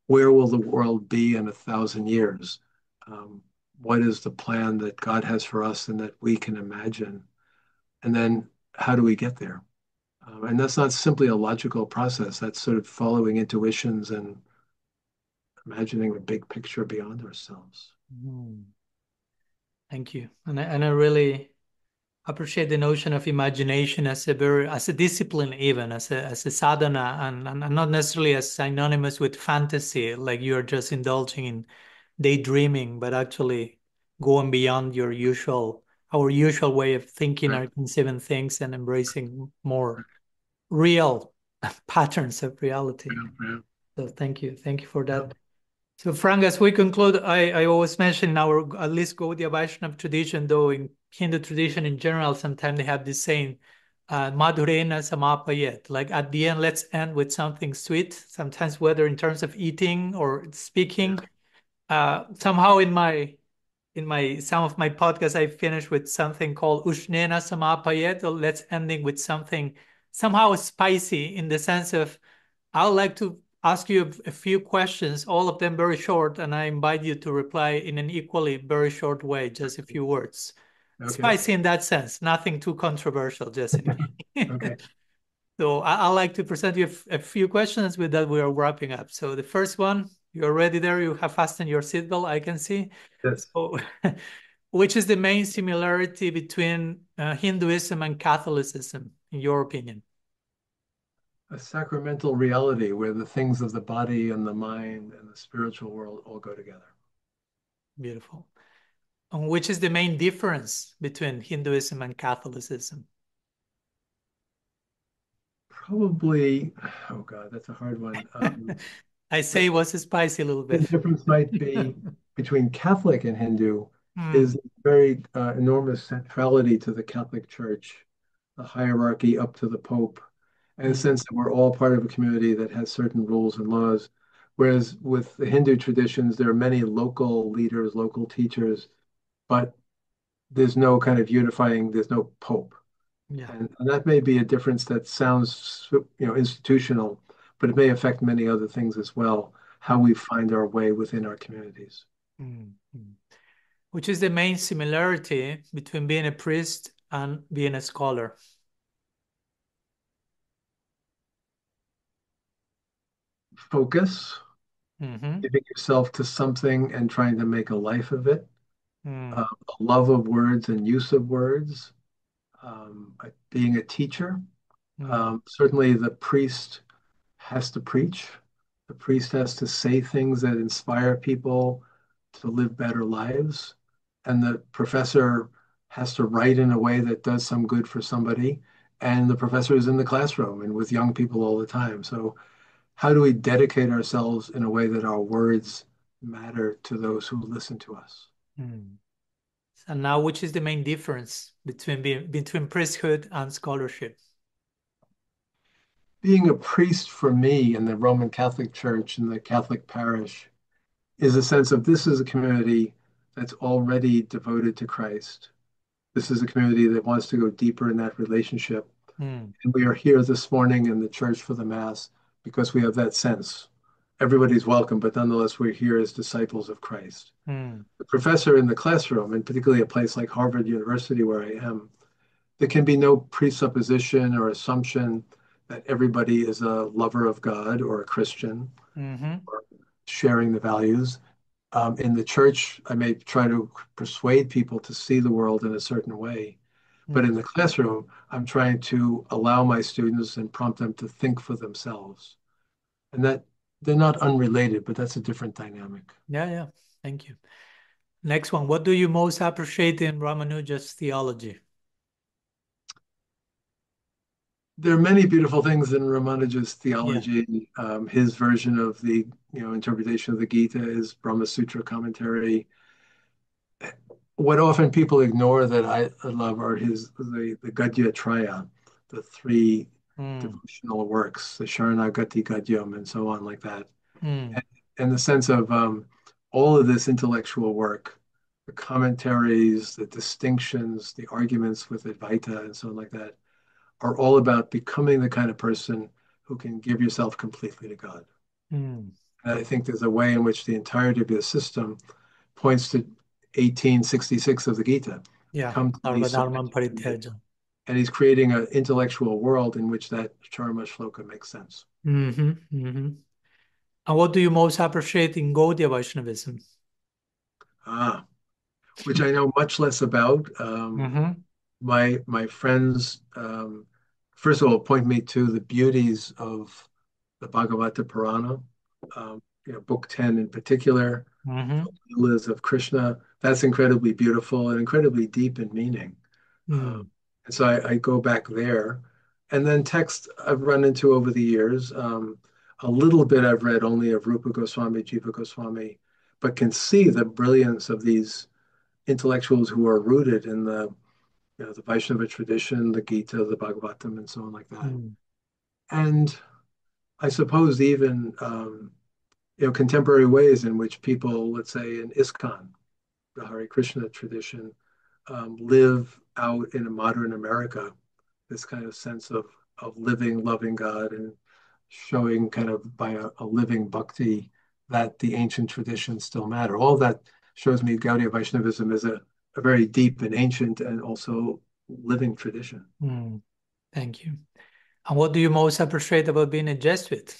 where will the world be in a thousand years? Um, what is the plan that God has for us and that we can imagine? And then how do we get there? Um, and that's not simply a logical process. That's sort of following intuitions and imagining the big picture beyond ourselves. Mm. Thank you. And I, and I really appreciate the notion of imagination as a very as a discipline, even as a as a sadhana, and, and not necessarily as synonymous with fantasy, like you're just indulging in daydreaming, but actually going beyond your usual our usual way of thinking Right. or conceiving things and embracing more real patterns of reality. Yeah, yeah, So thank you. Thank you for yeah. that. So, Frank, as we conclude, I, I always mention in our at least Gaudiya Vaishnava tradition, though in Hindu tradition in general, sometimes they have this saying, uh, Madhurena Samapayet. Like at the end, let's end with something sweet. Sometimes, whether in terms of eating or Yeah. speaking, uh, somehow in my in my some of my podcasts, I finish with something called Ushnena Samapayet. Or let's ending with something somehow spicy in the sense of I would like to ask you a few questions, all of them very short, and I invite you to reply in an equally very short way, just a few words. Okay. Spicy in that sense, nothing too controversial, just in Okay. So I, I like to present you a few questions. With that, we are wrapping up. So the first one, you're already there. You have fastened your seatbelt, I can see. Yes. So, which is the main similarity between uh, Hinduism and Catholicism, in your opinion? A sacramental reality where the things of the body and the mind and the spiritual world all go together. Beautiful. And which is the main difference between Hinduism and Catholicism? Probably, oh God, that's a hard one. Um, I say it was spicy a little the bit. difference might be between Catholic and Hindu Hmm. is very uh, enormous centrality to the Catholic Church, the hierarchy up to the Pope, and a Hmm. sense that we're all part of a community that has certain rules and laws. Whereas with the Hindu traditions, there are many local leaders, local teachers, but there's no kind of unifying, there's no Pope. Yeah. And, and that may be a difference that sounds, you know, institutional, but it may affect many other things as well, how Hmm. we find our way within our communities. Hmm. Hmm. Which is the main similarity between being a priest and being a scholar? Focus, Mm-hmm. giving yourself to something and trying to make a life of it, uh, Hmm. a love of words and use of words, um, being a teacher. Hmm. Um, certainly, the priest has to preach. The priest has to say things that inspire people to live better lives. And the professor has to write in a way that does some good for somebody. And the professor is in the classroom and with young people all the time. So, how do we dedicate ourselves in a way that our words matter to those who listen to us? Hmm. And now, which is the main difference between being, between priesthood and scholarship? Being a priest for me in the Roman Catholic Church in the Catholic parish is a sense of this is a community that's already devoted to Christ. This is a community that wants to go deeper in that relationship. Hmm. And we are here this morning in the church for the Mass because we have that sense. Everybody's welcome, but nonetheless, we're here as disciples of Christ. Hmm. The professor in the classroom, and particularly a place like Harvard University, where I am, there can be no presupposition or assumption that everybody is a lover of God or a Christian Mm-hmm. or sharing the values. Um, in the church, I may try to persuade people to see the world in a certain way. But Hmm. in the classroom, I'm trying to allow my students and prompt them to think for themselves. And that they're not unrelated, but that's a different dynamic. Yeah, yeah. Thank you. Next one. What do you most appreciate in Ramanuja's theology? There are many beautiful things in Ramanuja's Yeah. theology. Um, his version of the you know interpretation of the Gita, his Brahma Sutra commentary. What often people ignore that I love are his the the Gadya Traya, the three Hmm. devotional works, the Sharanagati Gadyam, and so on like that. Hmm. And, and the sense of um, all of this intellectual work, the commentaries, the distinctions, the arguments with Advaita, and so on like that, are all about becoming the kind of person who can give yourself completely to God. Hmm. And I think there's a way in which the entirety of the system points to eighteen sixty-six of the Gita. Yeah, Come to me, Sarvadharman submit to me. Parityaja. And he's creating an intellectual world in which that Charma Shloka makes sense. Mm-hmm, mm-hmm. And what do you most appreciate in Gaudiya Vaishnavism? Ah, which I know much less about. Um, Mm-hmm, my my friends, um, first of all, point me to the beauties of the Bhagavata Purana, um, you know, Book ten in particular, mm-hmm, the Leelas of Krishna. That's incredibly beautiful and incredibly deep in meaning. Um, mm, and so I, I go back there. And then text I've run into over the years. Um, a little bit I've read only of Rupa Goswami, Jiva Goswami, but can see the brilliance of these intellectuals who are rooted in the, you know, the Vaishnava tradition, the Gita, the Bhagavatam, and so on like that. mm, And I suppose even um, you know, contemporary ways in which people, let's say in ISKCON, the Hare Krishna tradition, um, live out in a modern America, this kind of sense of of living, loving God and showing kind of by a, a living bhakti that the ancient traditions still matter. All that shows me Gaudiya Vaishnavism is a, a very deep and ancient and also living tradition. mm. Thank you. And what do you most appreciate about being a Jesuit?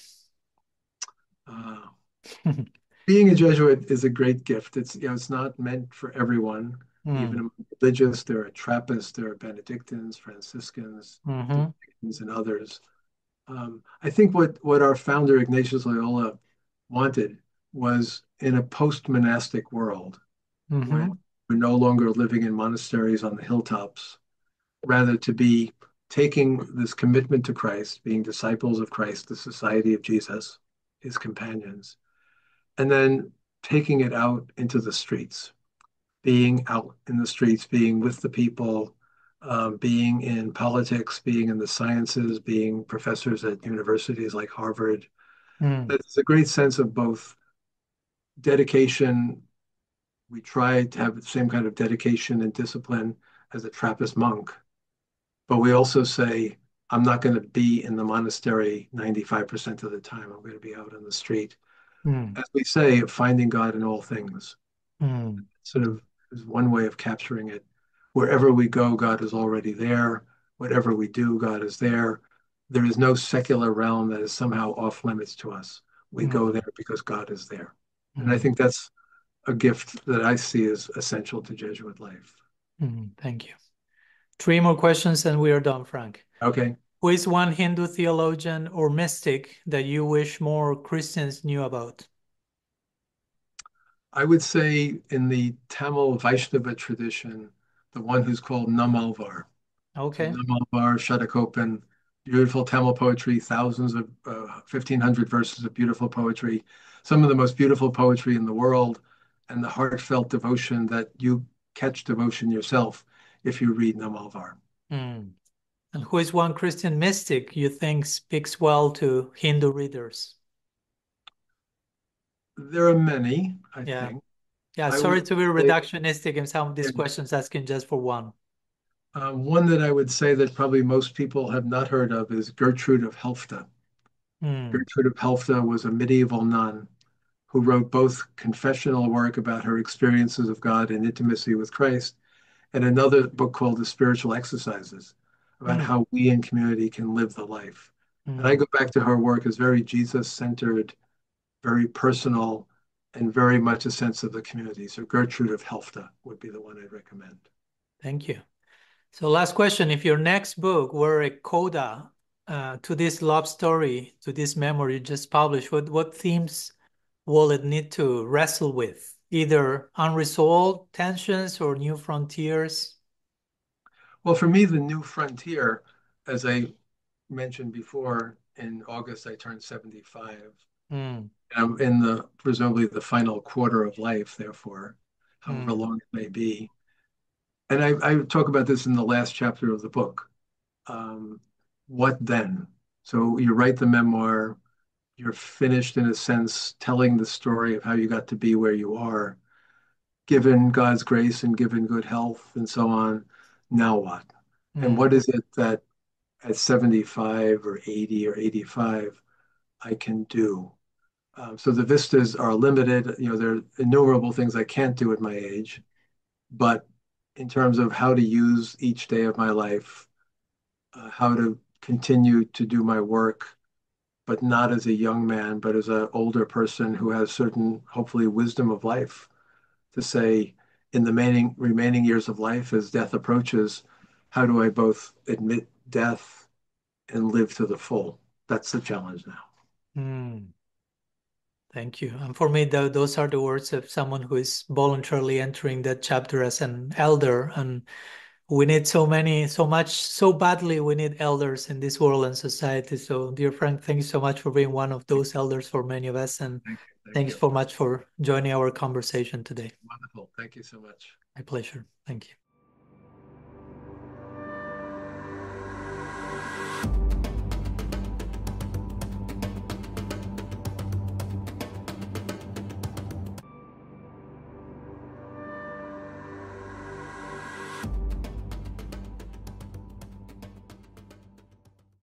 Uh, being a Jesuit is a great gift. It's you know it's not meant for everyone. Even Mm, among religious, there are Trappists, there are Benedictines, Franciscans, mm-hmm, Dominicans, and others. Um, I think what what our founder Ignatius Loyola wanted was in a post-monastic world when mm-hmm, we're no longer living in monasteries on the hilltops, rather to be taking this commitment to Christ, being disciples of Christ, the society of Jesus, his companions, and then taking it out into the streets, being out in the streets, being with the people, um, being in politics, being in the sciences, being professors at universities like Harvard. mm, It's a great sense of both dedication. We try to have the same kind of dedication and discipline as a Trappist monk, but we also say, I'm not going to be in the monastery ninety-five percent of the time. I'm going to be out on the street. mm, As we say, finding God in all things. mm, Sort of is one way of capturing it. Wherever we go, God is already there. Whatever we do, God is there. There is no secular realm that is somehow off limits to us. We go mm, there because God is there. And I mm, think that's a gift that I see as essential to Jesuit life. mm. Thank you. Three more questions and we are done, Frank. Okay. Who is one Hindu theologian or mystic that you wish more Christians knew about? I would say in the Tamil Vaishnava tradition, the one who's called Namalvar. So Okay. Namalvar, Shatakopan, beautiful Tamil poetry, thousands of uh, fifteen hundred verses of beautiful poetry, some of the most beautiful poetry in the world, and the heartfelt devotion that you catch devotion yourself if you read Namalvar. Mm. And who is one Christian mystic you think speaks well to Hindu readers? There are many, I Yeah. think. Yeah, I sorry would to be say reductionistic in some of these yeah, questions, asking just for one. uh, one that I would say that probably most people have not heard of is Gertrude of Helfta. Mm, Gertrude of Helfta was a medieval nun who wrote both confessional work about her experiences of God and intimacy with Christ, and another book called The Spiritual Exercises about mm, how we in community can live the life. And I mm. go back to her work as very Jesus centered, very personal, and very much a sense of the community. So Gertrude of Helfta would be the one I'd recommend. Thank you. So last question, if your next book were a coda uh, to this love story, to this memoir you just published, what, what themes will it need to wrestle with? Either unresolved tensions or new frontiers? Well, for me, the new frontier, as I mentioned before, in August I turned seventy-five. Mm, I'm in the presumably the final quarter of life, therefore, however mm, long it may be. And I, I talk about this in the last chapter of the book. Um, what then? So you write the memoir, you're finished in a sense telling the story of how you got to be where you are, given God's grace and given good health and so on. Now what? And mm, what is it that at seventy-five or eighty or eighty-five I can do? Um, so the vistas are limited. You know, there are innumerable things I can't do at my age, but in terms of how to use each day of my life, uh, how to continue to do my work, but not as a young man, but as an older person who has certain, hopefully, wisdom of life to say, in the remaining, remaining years of life, as death approaches, how do I both admit death and live to the full? That's the challenge now. Hmm. Thank you. And for me, tho- those are the words of someone who is voluntarily entering that chapter as an elder. And we need so many, so much, so badly, we need elders in this world and society. So, dear Frank, thank you so much for being one of those elders for many of us. And Thank you. Thank thanks you. so much for joining our conversation today. Wonderful. Thank you so much. My pleasure. Thank you.